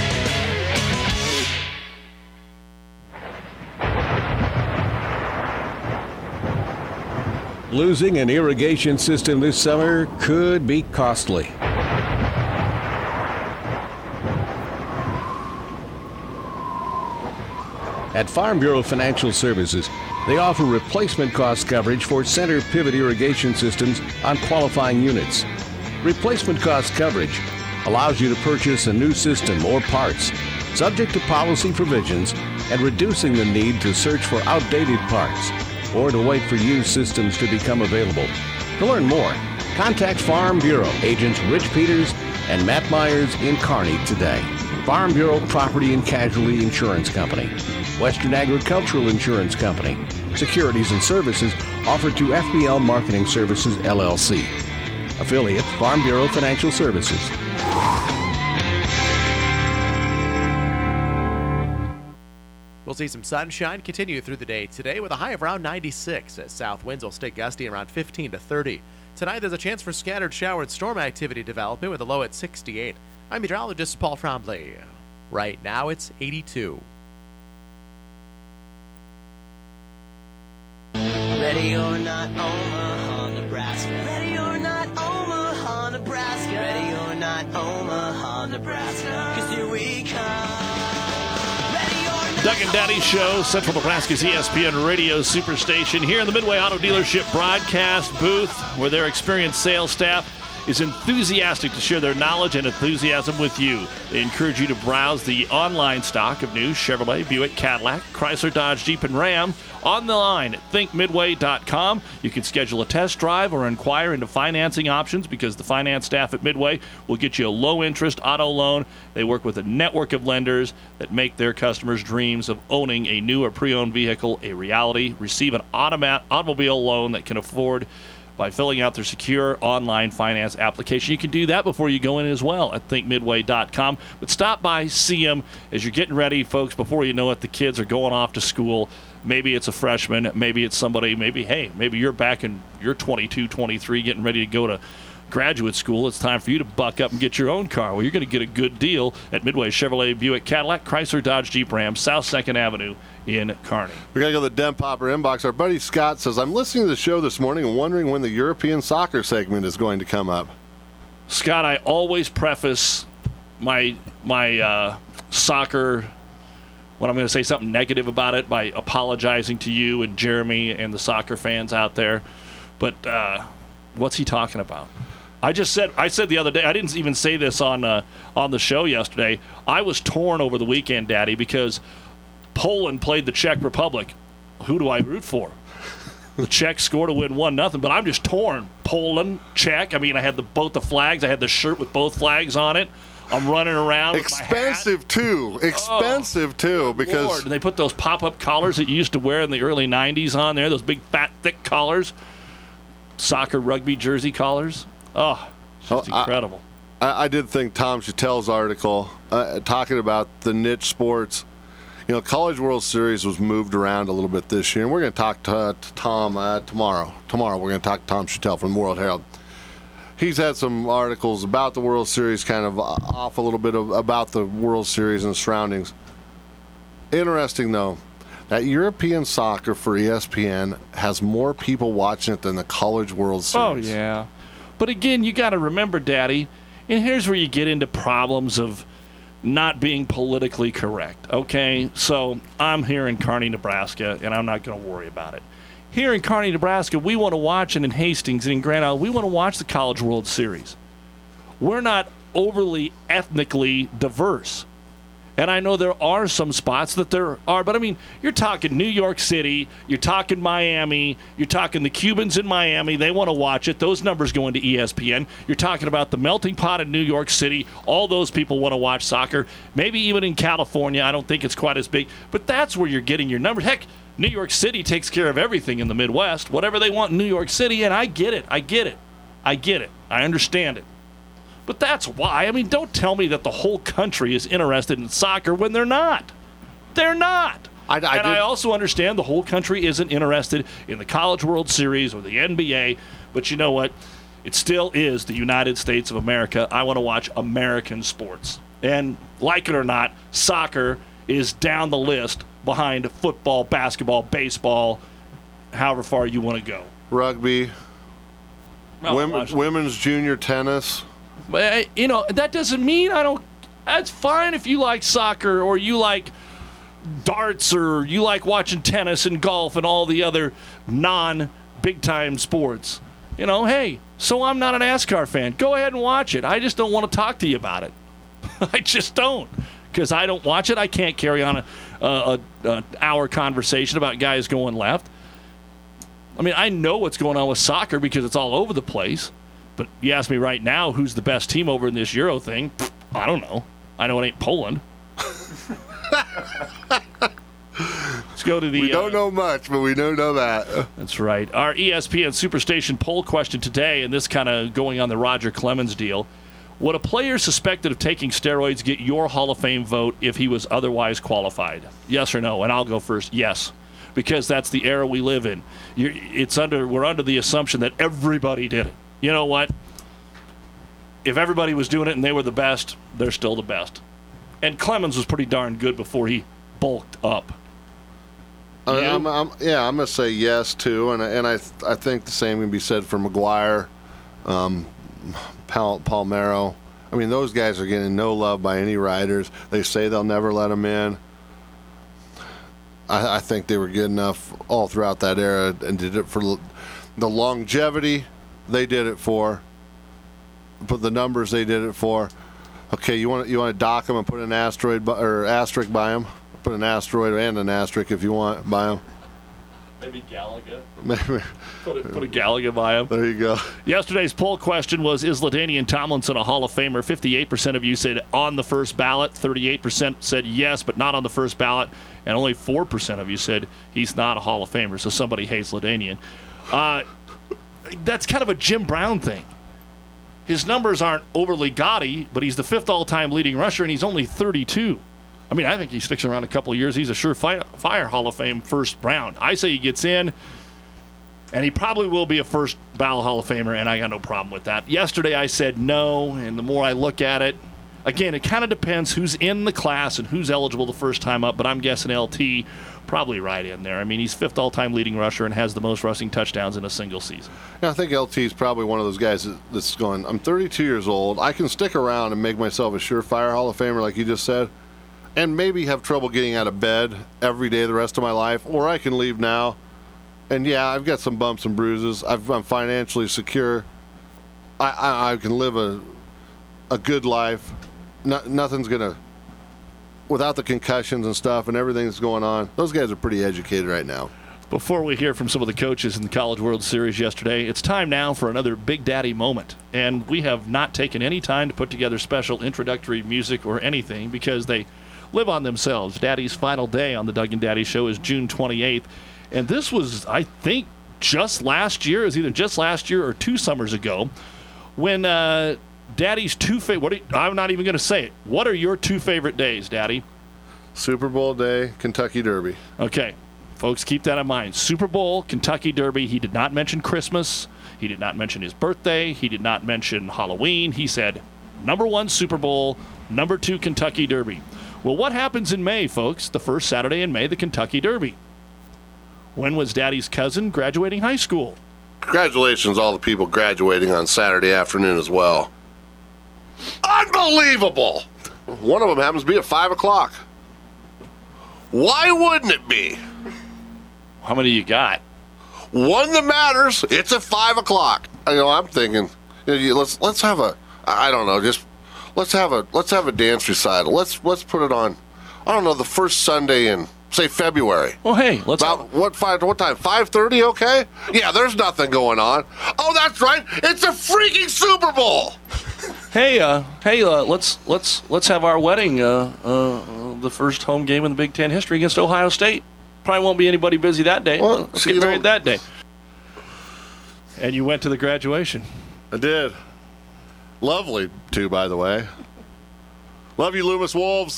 Losing an irrigation system this summer could be costly. At Farm Bureau Financial Services, they offer replacement cost coverage for center pivot irrigation systems on qualifying units. Replacement cost coverage allows you to purchase a new system or parts, subject to policy provisions, and reducing the need to search for outdated parts or to wait for used systems to become available. To learn more, contact Farm Bureau agents Rich Peters and Matt Myers in Kearney today. Farm Bureau Property and Casualty Insurance Company. Western Agricultural Insurance Company. Securities and services offered to F B L Marketing Services, L L C. Affiliate, Farm Bureau Financial Services. We'll see some sunshine continue through the day today with a high of around ninety-six as south winds will stay gusty around fifteen to thirty. Tonight there's a chance for scattered shower and storm activity developing with a low at sixty-eight. I'm meteorologist Paul Trombley. Right now it's eighty-two. Ready or not, Omaha, Nebraska. Ready or not, Omaha, Nebraska. Ready or not, Omaha, Nebraska. 'Cause here we come. Doug and Daddy Show, Central Nebraska's E S P N Radio Superstation, here in the Midway Auto Dealership broadcast booth, where their experienced sales staff is enthusiastic to share their knowledge and enthusiasm with you. They encourage you to browse the online stock of new Chevrolet, Buick, Cadillac, Chrysler, Dodge, Jeep, and Ram on the line at think midway dot com. You can schedule a test drive or inquire into financing options because the finance staff at Midway will get you a low-interest auto loan. They work with a network of lenders that make their customers' dreams of owning a new or pre-owned vehicle a reality. Receive an automat automobile loan that can afford by filling out their secure online finance application. You can do that before you go in as well at think midway dot com. But stop by, see them as you're getting ready, folks. Before you know it, the kids are going off to school. Maybe it's a freshman. Maybe it's somebody. Maybe, hey, maybe you're back and you're twenty-two, twenty-three, getting ready to go to graduate school. It's time for you to buck up and get your own car. Well, you're going to get a good deal at Midway Chevrolet, Buick, Cadillac, Chrysler, Dodge, Jeep, Ram, South second Avenue in Kearney. We got to go to the Den Popper inbox. Our buddy Scott says, I'm listening to the show this morning and wondering when the European soccer segment is going to come up. Scott, I always preface my my uh, soccer, when I'm going to say something negative about it, by apologizing to you and Jeremy and the soccer fans out there. But uh, what's he talking about? I just said, I said the other day, I didn't even say this on uh, on the show yesterday. I was torn over the weekend, Daddy, because Poland played the Czech Republic. Who do I root for? The Czechs scored to win one nothing, but I'm just torn. Poland, Czech. I mean, I had the both the flags. I had the shirt with both flags on it. I'm running around. Expensive with too. Expensive oh, too, because Lord. They put those pop-up collars that you used to wear in the early nineties on there. Those big, fat, thick collars. Soccer, rugby jersey collars. Oh, it's just oh, incredible. I, I did think Tom Chattel's article uh, talking about the niche sports. You know, College World Series was moved around a little bit this year, and we're going to talk to, uh, to Tom uh, tomorrow. Tomorrow we're going to talk to Tom Chattel from the World Herald. He's had some articles about the World Series, kind of off a little bit of, about the World Series and the surroundings. Interesting, though, that European soccer for E S P N has more people watching it than the College World Series. Oh, yeah. But again, you got to remember, Daddy, and here's where you get into problems of not being politically correct, okay? So I'm here in Kearney, Nebraska, and I'm not going to worry about it. Here in Kearney, Nebraska, we want to watch, and in Hastings and in Grand Island, we want to watch the College World Series. We're not overly ethnically diverse. And I know there are some spots that there are, but I mean, you're talking New York City, you're talking Miami, you're talking the Cubans in Miami, they want to watch it. Those numbers go into E S P N. You're talking about the melting pot in New York City. All those people want to watch soccer. Maybe even in California, I don't think it's quite as big, but that's where you're getting your numbers. Heck, New York City takes care of everything in the Midwest, whatever they want in New York City, and I get it. I get it. I get it. I understand it. But that's why. I mean, don't tell me that the whole country is interested in soccer when they're not. They're not. I, I and did. I also understand the whole country isn't interested in the College World Series or the N B A, but you know what? It still is the United States of America. I want to watch American sports. And like it or not, soccer is down the list behind football, basketball, baseball, however far you want to go. Rugby, Well, women, women's junior tennis. But, you know, that doesn't mean I don't. That's fine if you like soccer or you like darts or you like watching tennis and golf and all the other non-big-time sports. You know, hey, so I'm not a NASCAR fan. Go ahead and watch it. I just don't want to talk to you about it. I just don't. Because I don't watch it, I can't carry on a, a, a, a hour conversation about guys going left. I mean, I know what's going on with soccer because it's all over the place. But you ask me right now who's the best team over in this Euro thing, I don't know. I know it ain't Poland. Let's go to the... We don't uh, know much, but we do know that. That's right. Our E S P N Superstation poll question today, and this kind of going on the Roger Clemens deal. Would a player suspected of taking steroids get your Hall of Fame vote if he was otherwise qualified? Yes or no? And I'll go first. Yes, because that's the era we live in. You're, it's under we're under the assumption that everybody did it. You know what? If everybody was doing it and they were the best, they're still the best. And Clemens was pretty darn good before he bulked up. Uh, I'm, I'm, yeah, I'm going to say yes, too. And, and I I think the same can be said for McGuire, um, Pal, Palmeiro. I mean, those guys are getting no love by any riders. They say they'll never let them in. I, I think they were good enough all throughout that era and did it for the longevity they did it for. Put the numbers they did it for. Okay, you want you want to dock them and put an asteroid by, or asterisk by them. Put an asteroid and an asterisk if you want by them. Maybe Gallagher. Maybe. Put a, put a Gallagher by him. There you go. Yesterday's poll question was, is LaDainian Tomlinson a Hall of Famer? fifty-eight percent of you said on the first ballot. thirty-eight percent said yes, but not on the first ballot. And only four percent of you said he's not a Hall of Famer, so somebody hates LaDainian. Uh, that's kind of a Jim Brown thing. His numbers aren't overly gaudy, but he's the fifth all-time leading rusher, and he's only thirty-two. I mean, I think he sticks around a couple of years. He's a surefire Hall of Fame first round. I say he gets in, and he probably will be a first ballot Hall of Famer, and I got no problem with that. Yesterday I said no, and the more I look at it, again, it kind of depends who's in the class and who's eligible the first time up, but I'm guessing L T probably right in there. I mean, he's fifth all-time leading rusher and has the most rushing touchdowns in a single season. Yeah, I think L T is probably one of those guys that's going, I'm thirty-two years old. I can stick around and make myself a surefire Hall of Famer, like you just said, and maybe have trouble getting out of bed every day the rest of my life, or I can leave now. And, yeah, I've got some bumps and bruises. I've, I'm financially secure. I, I, I can live a, a good life. No, nothing's going to, without the concussions and stuff and everything that's going on, those guys are pretty educated right now. Before we hear from some of the coaches in the College World Series yesterday, it's time now for another Big Daddy moment. And we have not taken any time to put together special introductory music or anything because they live on themselves. Daddy's final day on the Doug and Daddy Show is June twenty-eighth. And this was, I think, just last year. It was either just last year or two summers ago when uh, Daddy's two favorite, I'm not even going to say it. What are your two favorite days, Daddy? Super Bowl day, Kentucky Derby. Okay. Folks, keep that in mind. Super Bowl, Kentucky Derby. He did not mention Christmas. He did not mention his birthday. He did not mention Halloween. He said, number one, Super Bowl. Number two, Kentucky Derby. Well, what happens in May, folks? The first Saturday in May, the Kentucky Derby. When was Daddy's cousin graduating high school? Congratulations, all the people graduating on Saturday afternoon as well. Unbelievable! One of them happens to be at five o'clock. Why wouldn't it be? How many you got? One that matters. It's at five o'clock. You know, I'm thinking, you know, let's let's have a, I don't know, just let's have a let's have a dance recital. Let's let's put it on. I don't know, the first Sunday in, say, February. Well, hey, let's. About what five? What time? Five thirty. Okay. Yeah, there's nothing going on. Oh, that's right. It's a freaking Super Bowl. Hey, uh, hey, uh, let's let's let's have our wedding. Uh, uh, the first home game in the Big Ten history against Ohio State. Probably won't be anybody busy that day. Well, let's see, get married that day. And you went to the graduation. I did. Lovely, too, by the way. Love you, Loomis Wolves.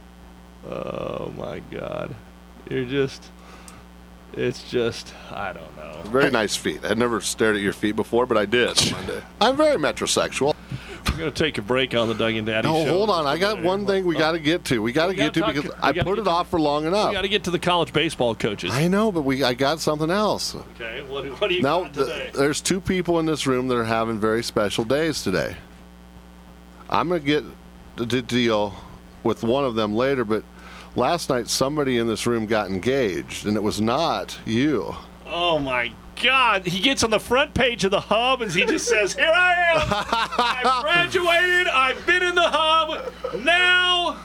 Oh my God, you're just. It's just, I don't know. Very nice feet. I'd never stared at your feet before, but I did Monday. I'm very metrosexual. We're going to take a break on the Doug and Daddy no, Show. Hold on. I got one thing we got to get to. We got to get to talk, because I put it off for long enough. We got to get to the college baseball coaches. I know, but we I got something else. Okay, what, what do you now, got today? The, there's two people in this room that are having very special days today. I'm going to get the deal with one of them later, but last night somebody in this room got engaged, and it was not you. Oh, my God. He gets on the front page of the Hub, and he just says, here I am. I've graduated. I've been in the Hub. Now,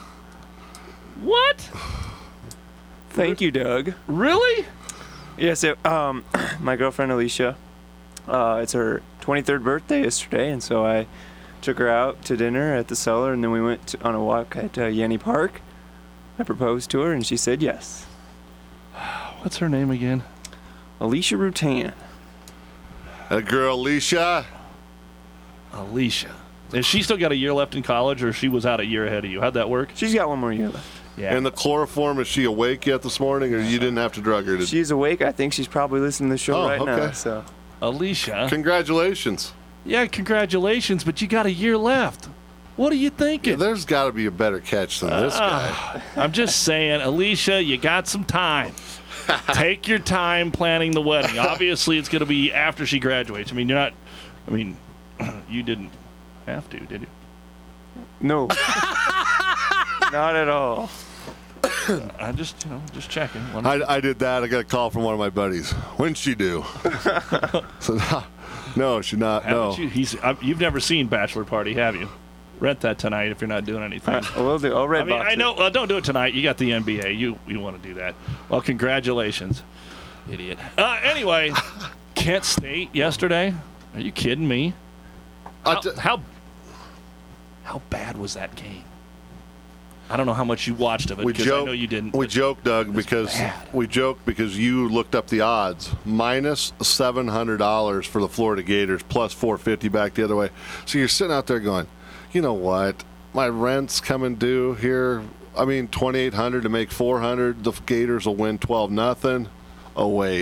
what? Thank you, Doug. Really? Yes, it, um, my girlfriend Alicia, uh, it's her twenty-third birthday yesterday, and so I took her out to dinner at the Cellar, and then we went to, on a walk at uh, Yanni Park. I proposed to her, and she said yes. What's her name again? Alicia Rutan. That girl, Alicia. Alicia. Has she still got a year left in college, or she was out a year ahead of you? How'd that work? She's got one more year left. Yeah. And the chloroform, is she awake yet this morning, or you didn't have to drug her? To... She's awake. I think she's probably listening to the show oh, right okay. now. So, Alicia. Congratulations. Yeah, congratulations, but you got a year left. What are you thinking? Yeah, there's got to be a better catch than this uh, guy. I'm just saying, Alicia, you got some time. Take your time planning the wedding. Obviously, it's going to be after she graduates. I mean, you're not, I mean, you didn't have to, did you? No. Not at all. I just, you know, just checking. I, I did that. I got a call from one of my buddies. When'd she do? so, no, no, she not. Haven't no. you? He's. Uh, you've never seen Bachelor Party, have you? Rent that tonight if you're not doing anything. I will do. I'll red I mean, box I know. it. Uh, don't do it tonight. You got the N B A. You you want to do that? Well, congratulations, idiot. Uh, anyway, Kent State yesterday. Are you kidding me? How, how how bad was that game? I don't know how much you watched of it We because joke, I know you didn't. We joked, Doug, because bad. we joked because you looked up the odds. Minus seven hundred dollars for the Florida Gators, plus four fifty back the other way. So you're sitting out there going, you know what? My rent's coming due here. I mean, twenty-eight hundred to make four hundred. The Gators will win twelve nothing. Oh wait,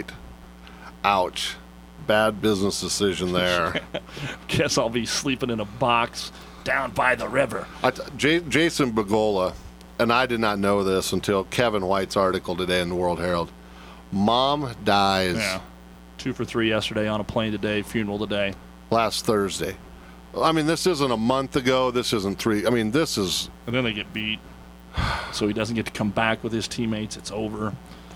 ouch! Bad business decision there. Guess I'll be sleeping in a box down by the river. I t- J- Jason Bagola, and I did not know this until Kevin White's article today in the World Herald. Mom dies. Yeah, two for three yesterday on a plane today. Funeral today. Last Thursday. I mean, this isn't a month ago. This isn't three. I mean, this is. And then they get beat. So he doesn't get to come back with his teammates. It's over.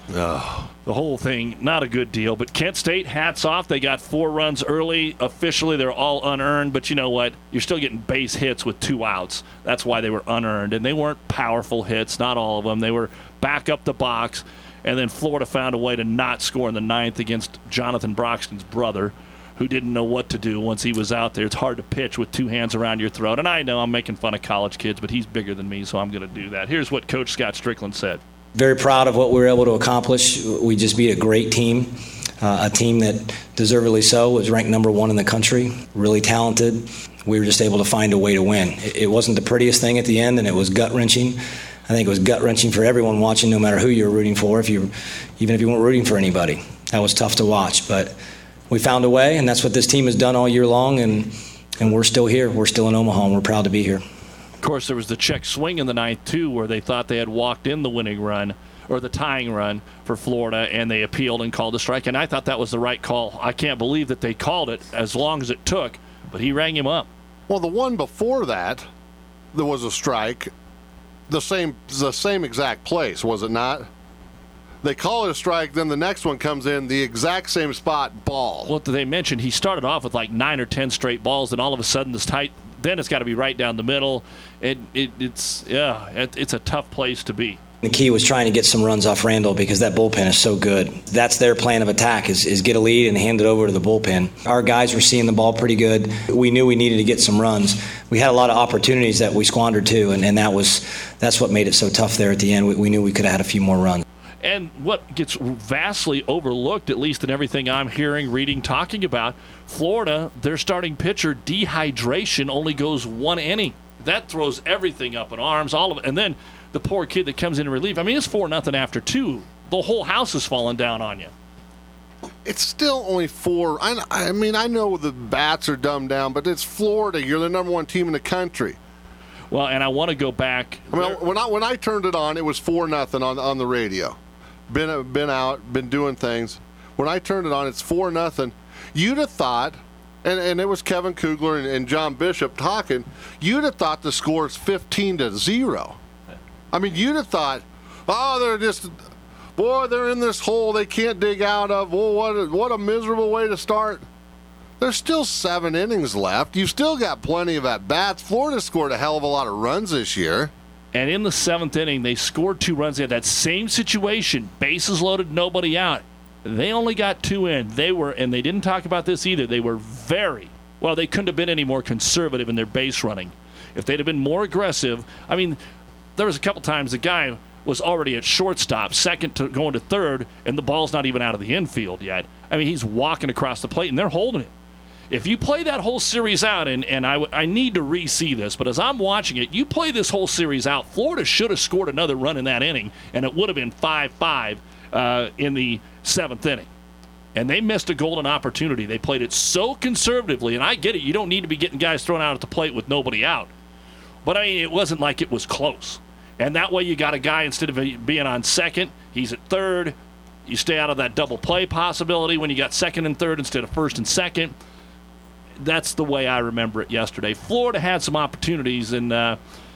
Oh. The whole thing, not a good deal. But Kent State, hats off. They got four runs early. Officially, they're all unearned. But you know what? You're still getting base hits with two outs. That's why they were unearned. And they weren't powerful hits, not all of them. They were back up the box. And then Florida found a way to not score in the ninth against Jonathan Broxton's brother, who didn't know what to do once he was out there. It's hard to pitch with two hands around your throat. And I know I'm making fun of college kids, but he's bigger than me, so I'm going to do that. Here's what Coach Scott Strickland said. Very proud of what we were able to accomplish. We just beat a great team, uh, a team that deservedly so was ranked number one in the country, really talented. We were just able to find a way to win. It, it wasn't the prettiest thing at the end, and it was gut-wrenching. I think it was gut-wrenching for everyone watching, no matter who you were rooting for, if you, even if you weren't rooting for anybody. That was tough to watch, but we found a way, and that's what this team has done all year long, and, and we're still here. We're still in Omaha, and we're proud to be here. Of course, there was the check swing in the ninth, too, where they thought they had walked in the winning run or the tying run for Florida, and they appealed and called a strike. And I thought that was the right call. I can't believe that they called it as long as it took, but he rang him up. Well, the one before that, there was a strike, the same the same exact place, was it not? They call it a strike, then the next one comes in, the exact same spot, ball. Well, they mentioned he started off with like nine or ten straight balls, and all of a sudden this tight. Then it's got to be right down the middle. It, it, it's yeah, it, it's a tough place to be. The key was trying to get some runs off Randall because that bullpen is so good. That's their plan of attack is, is get a lead and hand it over to the bullpen. Our guys were seeing the ball pretty good. We knew we needed to get some runs. We had a lot of opportunities that we squandered too, and, and that was that's what made it so tough there at the end. We, we knew we could have had a few more runs. And what gets vastly overlooked, at least in everything I'm hearing, reading, talking about, Florida, their starting pitcher, dehydration, only goes one inning. That throws everything up in arms, all of it. And then the poor kid that comes in relief. I mean, it's four nothing after two. The whole house is falling down on you. It's still only four. I, I mean, I know the bats are dumbed down, but it's Florida. You're the number one team in the country. Well, and I want to go back. I mean, when I when I turned it on, it was four nothing on on the radio. Been been out, been doing things. When I turned it on, it's four nothing. You'd have thought, and, and it was Kevin Kugler and, and John Bishop talking. You'd have thought the score is fifteen to zero. I mean, you'd have thought, oh, they're just, boy, they're in this hole they can't dig out of. Well, what a, what a miserable way to start. There's still seven innings left. You've still got plenty of at-bats. Florida scored a hell of a lot of runs this year. And in the seventh inning, they scored two runs. They had that same situation, bases loaded, nobody out. They only got two in. They were, and they didn't talk about this either, they were very, well, they couldn't have been any more conservative in their base running. If they'd have been more aggressive, I mean, there was a couple times the guy was already at shortstop, second to going to third, and the ball's not even out of the infield yet. I mean, he's walking across the plate, and they're holding it. If you play that whole series out, and, and I, I need to re-see this, but as I'm watching it, you play this whole series out, Florida should have scored another run in that inning, and it would have been five five uh, in the seventh inning. And they missed a golden opportunity. They played it so conservatively, and I get it. You don't need to be getting guys thrown out at the plate with nobody out. But, I mean, it wasn't like it was close. And that way you got a guy, instead of being on second, he's at third. You stay out of that double play possibility when you got second and third instead of first and second. That's the way I remember it yesterday. Florida had some opportunities, and uh,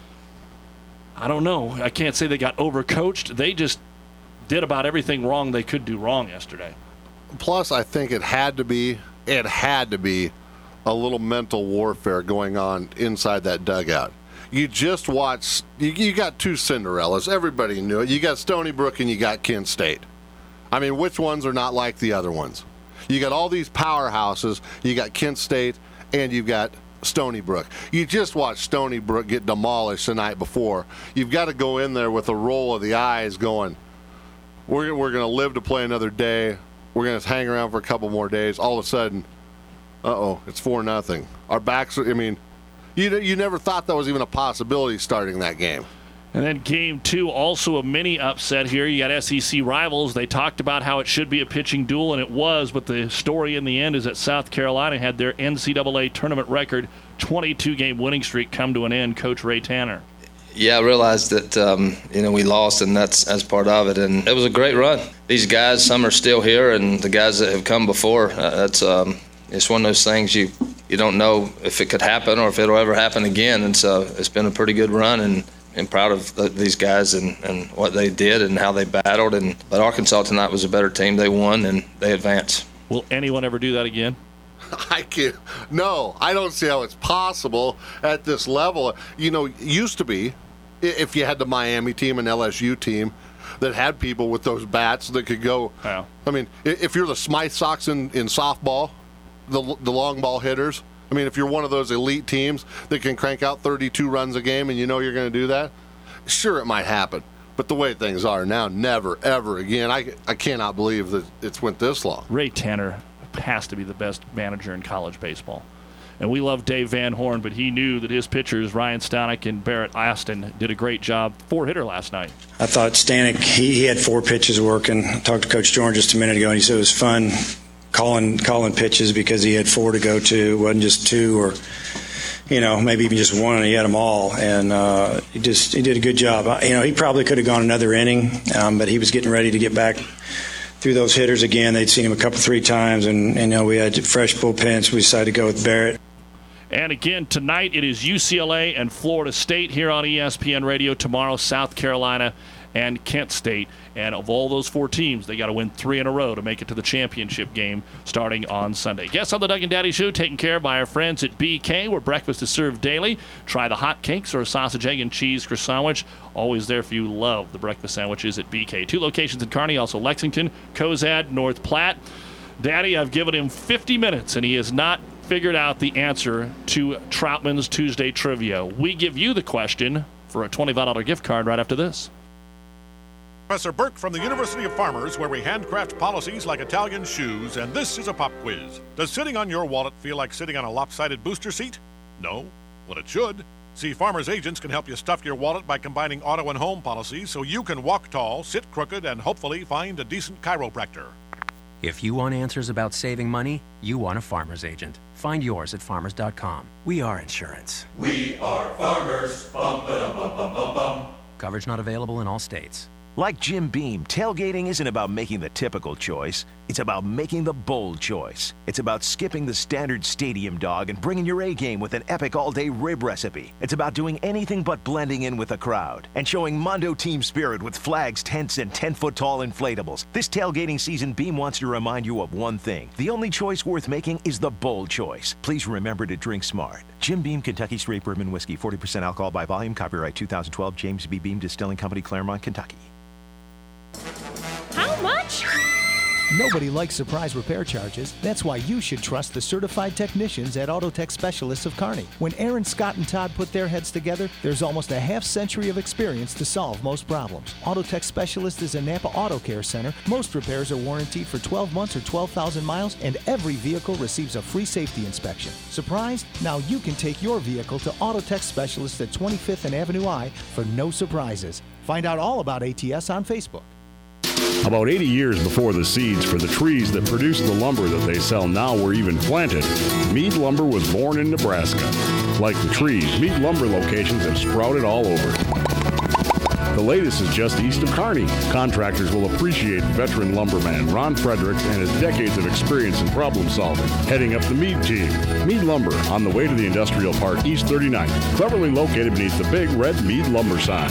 I don't know. I can't say they got overcoached. They just did about everything wrong they could do wrong yesterday. Plus, I think it had to be, it had to be a little mental warfare going on inside that dugout. You just watch, you, you got two Cinderellas. Everybody knew it. You got Stony Brook and you got Kent State. I mean, which ones are not like the other ones? You got all these powerhouses. You got Kent State and you've got Stony Brook. You just watched Stony Brook get demolished the night before. You've got to go in there with a roll of the eyes going, we're, we're going to live to play another day. We're going to hang around for a couple more days. All of a sudden, uh-oh, it's four nothing. Our backs are, I mean, you you never thought that was even a possibility starting that game. And then game two, also a mini upset here. You got S E C rivals. They talked about how it should be a pitching duel, and it was, but the story in the end is that South Carolina had their N C double A tournament record twenty-two game winning streak come to an end. Coach Ray Tanner. Yeah, I realized that, um, you know, we lost, and that's that's part of it. And it was a great run. These guys, some are still here, and the guys that have come before, uh, that's um, it's one of those things you you don't know if it could happen or if it'll ever happen again. And so it's been a pretty good run, and I'm proud of the, these guys and, and what they did and how they battled. And but Arkansas tonight was a better team. They won, and they advanced. Will anyone ever do that again? I can't. No, I don't see how it's possible at this level. You know, it used to be, if you had the Miami team and L S U team that had people with those bats that could go. Wow. I mean, if you're the Smythe Sox in, in softball, the the long ball hitters, I mean, if you're one of those elite teams that can crank out thirty-two runs a game and you know you're going to do that, sure, it might happen. But the way things are now, never, ever again. I, I cannot believe that it's went this long. Ray Tanner has to be the best manager in college baseball. And we love Dave Van Horn, but he knew that his pitchers, Ryan Stanek and Barrett Aston, did a great job. Four-hitter last night. I thought Stanek, he, he had four pitches working. I talked to Coach Jordan just a minute ago, and he said it was fun calling calling pitches because he had four to go to. It wasn't just two or, you know, maybe even just one, and he had them all. And uh, he just he did a good job. You know, he probably could have gone another inning, um, but he was getting ready to get back through those hitters again. They'd seen him a couple, three times, and, and you know, we had fresh bullpens. We decided to go with Barrett. And again, tonight it is U C L A and Florida State here on E S P N Radio. Tomorrow, South Carolina and Kent State. And of all those four teams, they got to win three in a row to make it to the championship game starting on Sunday. Guests on the Doug and Daddy Show taken care of by our friends at B K, where breakfast is served daily. Try the hot cakes or a sausage, egg, and cheese croissant sandwich. Always there for you. Love the breakfast sandwiches at B K. Two locations in Kearney, also Lexington, Cozad, North Platte. Daddy, I've given him fifty minutes, and he has not figured out the answer to Troutman's Tuesday Trivia. We give you the question for a twenty-five dollars gift card right after this. Professor Burke from the University of Farmers, where we handcraft policies like Italian shoes, and this is a pop quiz. Does sitting on your wallet feel like sitting on a lopsided booster seat? No? Well, it should. See, Farmers agents can help you stuff your wallet by combining auto and home policies so you can walk tall, sit crooked, and hopefully find a decent chiropractor. If you want answers about saving money, you want a Farmers agent. Find yours at farmers dot com. We are insurance. We are farmers. Bum, ba-dum, bum, bum, bum, bum. Coverage not available in all states. Like Jim Beam, tailgating isn't about making the typical choice. It's about making the bold choice. It's about skipping the standard stadium dog and bringing your A game with an epic all-day rib recipe. It's about doing anything but blending in with the crowd and showing Mondo team spirit with flags, tents, and ten-foot-tall inflatables. This tailgating season, Beam wants to remind you of one thing. The only choice worth making is the bold choice. Please remember to drink smart. Jim Beam Kentucky Straight Bourbon Whiskey, forty percent alcohol by volume, copyright two thousand twelve, James B. Beam Distilling Company, Claremont, Kentucky. How much? Nobody likes surprise repair charges. That's why you should trust the certified technicians at Autotech Specialists of Kearney. When Aaron, Scott, and Todd put their heads together, there's almost a half century of experience to solve most problems. Autotech Specialist is a Napa Auto Care Center. Most repairs are warranted for twelve months or twelve thousand miles, and every vehicle receives a free safety inspection. Surprised? Now you can take your vehicle to Autotech Specialist at twenty-fifth and Avenue I for no surprises. Find out all about A T S on Facebook. About eighty years before the seeds for the trees that produce the lumber that they sell now were even planted, Mead Lumber was born in Nebraska. Like the trees, Mead Lumber locations have sprouted all over. The latest is just east of Kearney. Contractors will appreciate veteran lumberman Ron Fredericks and his decades of experience in problem solving, heading up the Mead team. Mead Lumber, on the way to the Industrial Park, East thirty-ninth, cleverly located beneath the big red Mead Lumber sign.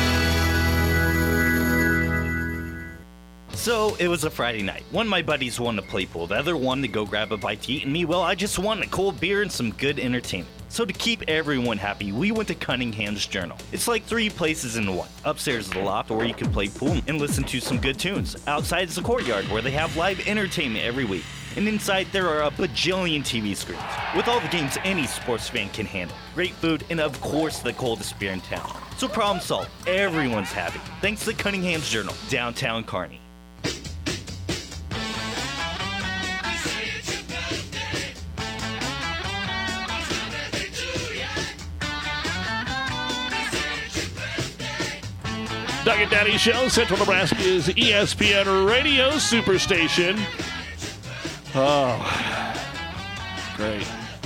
So, it was a Friday night. One of my buddies wanted to play pool, the other wanted to go grab a bite to eat, and me, well, I just wanted a cold beer and some good entertainment. So to keep everyone happy, we went to Cunningham's Journal. It's like three places in one. Upstairs is the loft where you can play pool and listen to some good tunes. Outside is the courtyard where they have live entertainment every week. And inside there are a bajillion T V screens, with all the games any sports fan can handle. Great food, and of course the coldest beer in town. So problem solved, everyone's happy. Thanks to Cunningham's Journal, downtown Kearney. Doug and Daddy Show, Central Nebraska's E S P N Radio Superstation. Oh, great.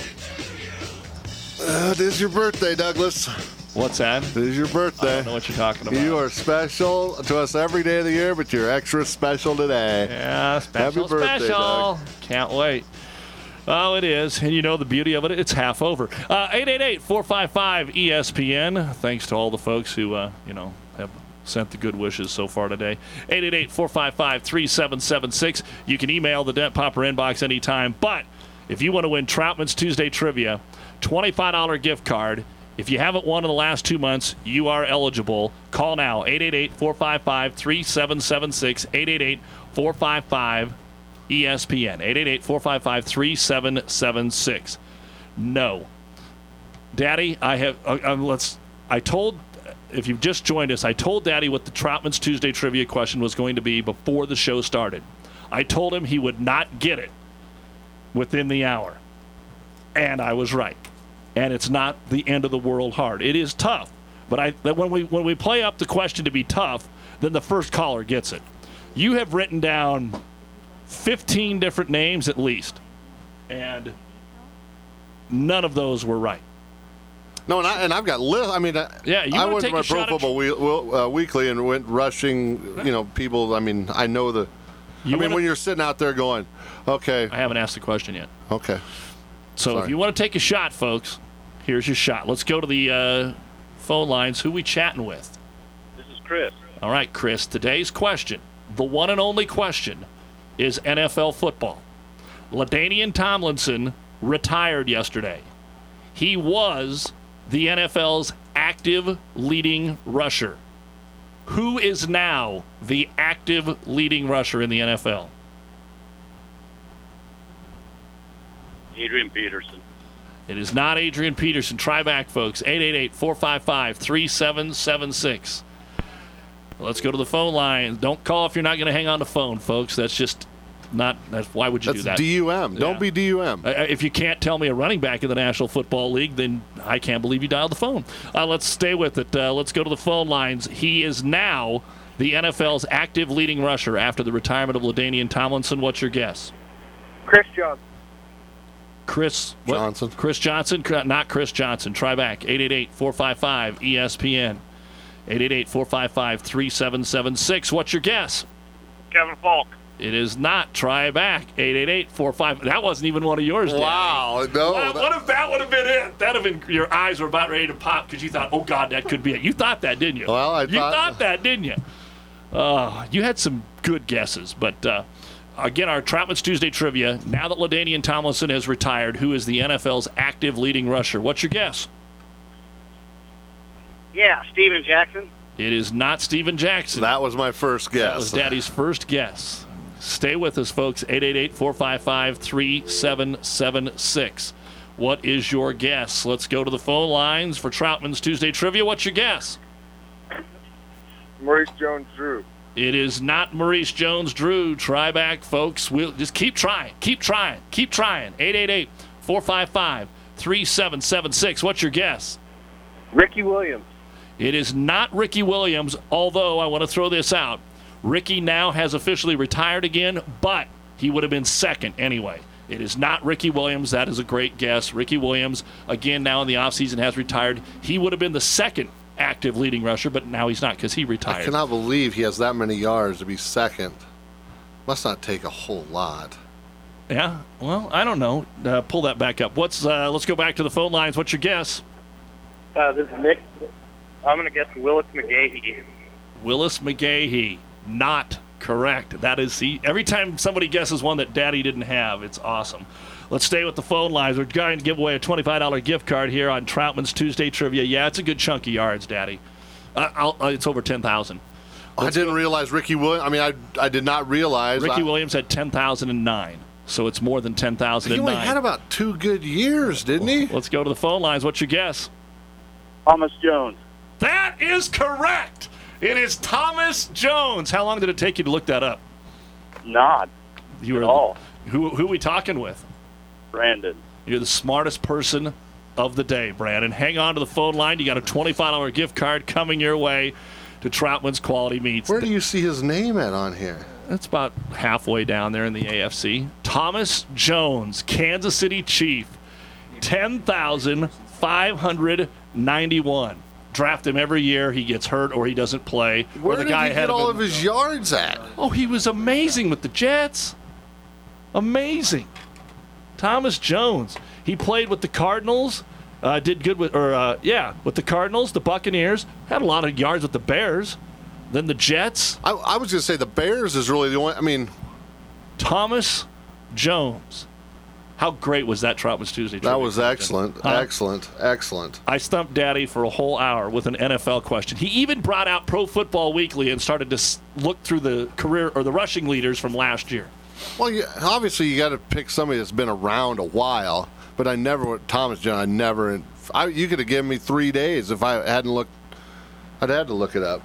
Uh, it is your birthday, Douglas. What's that? It is your birthday. I don't know what you're talking about. You are special to us every day of the year, but you're extra special today. Yeah, special, Happy birthday, special. Doug. Can't wait. Oh, it is. And you know the beauty of it, it's half over. Uh, eight eight eight, four five five, E S P N. Thanks to all the folks who, uh, you know, have sent the good wishes so far today. eight eight eight, four five five, three seven seven six. You can email the Dent Popper inbox anytime. But if you want to win Troutman's Tuesday Trivia, twenty-five dollars gift card. If you haven't won in the last two months, you are eligible. Call now, eight eight eight, four five five, three seven seven six, eight eight eight, four five five, E S P N, eight eight eight, four five five, three seven seven six. No. Daddy, I have, uh, uh, let's, I told, if you've just joined us, I told Daddy what the Troutman's Tuesday trivia question was going to be before the show started. I told him he would not get it within the hour. And I was right. And it's not the end of the world hard. It is tough. But I when we when we play up the question to be tough, then the first caller gets it. You have written down fifteen different names at least. And none of those were right. No, and, I, and I've got li- I mean, I, yeah, you I wanna went take to my a Pro shot at- Football we, uh, Weekly and went rushing, you know, people. I mean, I know the. You I mean, wanna- when you're sitting out there going, okay. I haven't asked the question yet. Okay. So Sorry. if you want to take a shot, folks, here's your shot. Let's go to the uh, phone lines. Who we chatting with? This is Chris. All right, Chris. Today's question, the one and only question, is N F L football. LaDainian Tomlinson retired yesterday. He was the N F L's active leading rusher. Who is now the active leading rusher in the N F L? Adrian Peterson. It is not Adrian Peterson. Try back, folks. eight eight eight, four five five, three seven seven six. Let's go to the phone line. Don't call if you're not going to hang on the phone, folks. That's just not. That's, why would you That's do that? D U M. Don't be D U M. Uh, if you can't tell me a running back in the National Football League, then I can't believe you dialed the phone. Uh, let's stay with it. Uh, let's go to the phone lines. He is now the N F L's active leading rusher after the retirement of LaDainian Tomlinson. What's your guess? Chris Johnson. Chris what? Johnson. Chris Johnson, not Chris Johnson. Try back. eight eight eight, four five five, E S P N. eight eight eight, four five five, three seven seven six. What's your guess? Kevin Falk. It is not. Try back. eight eight eight, four five five. That wasn't even one of yours, Danny. Wow. No. Wow, that- what if that would have been it? That would have been, your eyes were about ready to pop because you thought, oh, God, that could be it. You thought that, didn't you? Well, I You thought- thought that, didn't you? Uh, you had some good guesses, but uh, again, our Troutman's Tuesday trivia. Now that LaDainian Tomlinson has retired, who is the N F L's active leading rusher? What's your guess? Yeah, Steven Jackson. It is not Steven Jackson. That was my first guess. That was Daddy's first guess. Stay with us, folks. eight eight eight, four five five, three seven seven six. What is your guess? Let's go to the phone lines for Troutman's Tuesday trivia. What's your guess? Maurice Jones-Drew. It is not Maurice Jones-Drew. Try back, folks. We'll just keep trying. Keep trying. Keep trying. eight eight eight, four five five, three seven seven six. What's your guess? Ricky Williams. It is not Ricky Williams, although I want to throw this out. Ricky now has officially retired again, but he would have been second anyway. It is not Ricky Williams. That is a great guess. Ricky Williams, again, now in the offseason, has retired. He would have been the second active leading rusher, but now he's not because he retired. I cannot believe he has that many yards to be second. Must not take a whole lot. Yeah, well, I don't know. Uh, pull that back up. What's? Uh, let's go back to the phone lines. What's your guess? Uh, this is Nick. I'm going to guess Willis McGahee. Willis McGahee. Not correct. That is, see, every time somebody guesses one that Daddy didn't have, it's awesome. Let's stay with the phone lines. We're going to give away a twenty-five dollars gift card here on Troutman's Tuesday Trivia. Yeah, it's a good chunk of yards, Daddy. Uh, I'll, uh, it's over ten thousand. I didn't realize Ricky Williams. I mean, I I did not realize. Ricky I, Williams had ten thousand nine, so it's more than ten thousand He nine. only had about two good years, didn't he? Let's go to the phone lines. What's your guess? Thomas Jones. That is correct. It is Thomas Jones. How long did it take you to look that up? Not you were, at all. Who, who are we talking with? Brandon. You're the smartest person of the day, Brandon. Hang on to the phone line. You got a twenty-five dollars gift card coming your way to Troutman's Quality Meats. Where do you see his name at on here? It's about halfway down there in the A F C. Thomas Jones, Kansas City Chief, ten thousand five hundred ninety-one. Draft him every year. He gets hurt or he doesn't play. Where or the did guy he ahead get all him, of his yards at? Oh, he was amazing with the Jets. Amazing. Thomas Jones. He played with the Cardinals. Uh, did good with, or uh, yeah, with the Cardinals, the Buccaneers. Had a lot of yards with the Bears. Then the Jets. I, I was going to say the Bears is really the only. I mean, Thomas Jones. How great was that Troutman's Tuesday? That was excellent, huh? excellent, excellent. I stumped Daddy for a whole hour with an N F L question. He even brought out Pro Football Weekly and started to look through the career or the rushing leaders from last year. Well, you, obviously you got to pick somebody that's been around a while. But I never, Thomas Jones. I never. I, you could have given me three days if I hadn't looked. I'd had to look it up.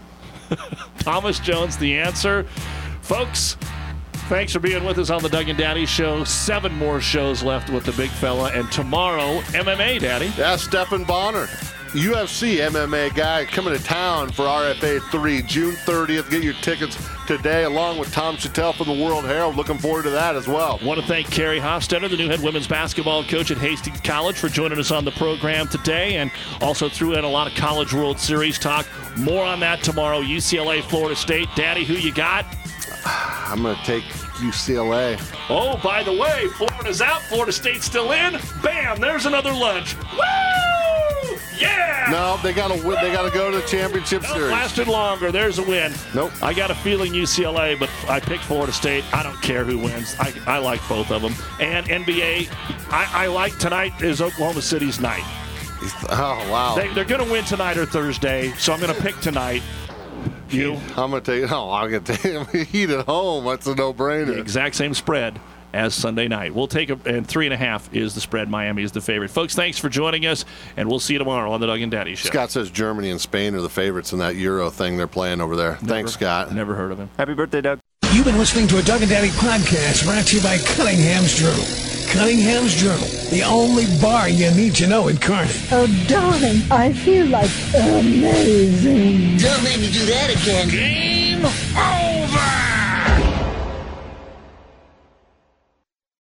Thomas Jones, the answer, folks. Thanks for being with us on the Doug and Daddy Show. Seven more shows left with the big fella. And tomorrow, M M A, Daddy. Yeah, Stephan Bonner, U F C M M A guy, coming to town for R F A three, June thirtieth. Get your tickets today, along with Tom Chattel from the World Herald. Looking forward to that as well. I want to thank Carrie Hofstetter, the new head women's basketball coach at Hastings College, for joining us on the program today, and also threw in a lot of College World Series talk. More on that tomorrow. U C L A, Florida State. Daddy, who you got? I'm going to take U C L A. Oh, by the way, Florida's out. Florida State's still in. Bam, there's another lunch. Woo! Yeah! No, they got to win. They got to go to the championship Nope, series. Lasted longer. There's a win. Nope. I got a feeling U C L A, but I picked Florida State. I don't care who wins. I, I like both of them. And N B A, I, I like tonight is Oklahoma City's night. Oh, wow. They, they're going to win tonight or Thursday, so I'm going to pick tonight. You? I'm going to take, oh, I'm going to take Heat at home. That's a no-brainer. The exact same spread as Sunday night. We'll take a, and three and a half is the spread. Miami is the favorite. Folks, thanks for joining us, and we'll see you tomorrow on the Doug and Daddy Show. Scott says Germany and Spain are the favorites in that Euro thing they're playing over there. Never, Thanks, Scott. Never heard of him. Happy birthday, Doug. You've been listening to a Doug and Daddy podcast brought to you by Cunningham's Journal. Cunningham's Journal, the only bar you need to know in Kearney. Oh, darling, I feel like amazing. Don't make me do that again. Game. Hey.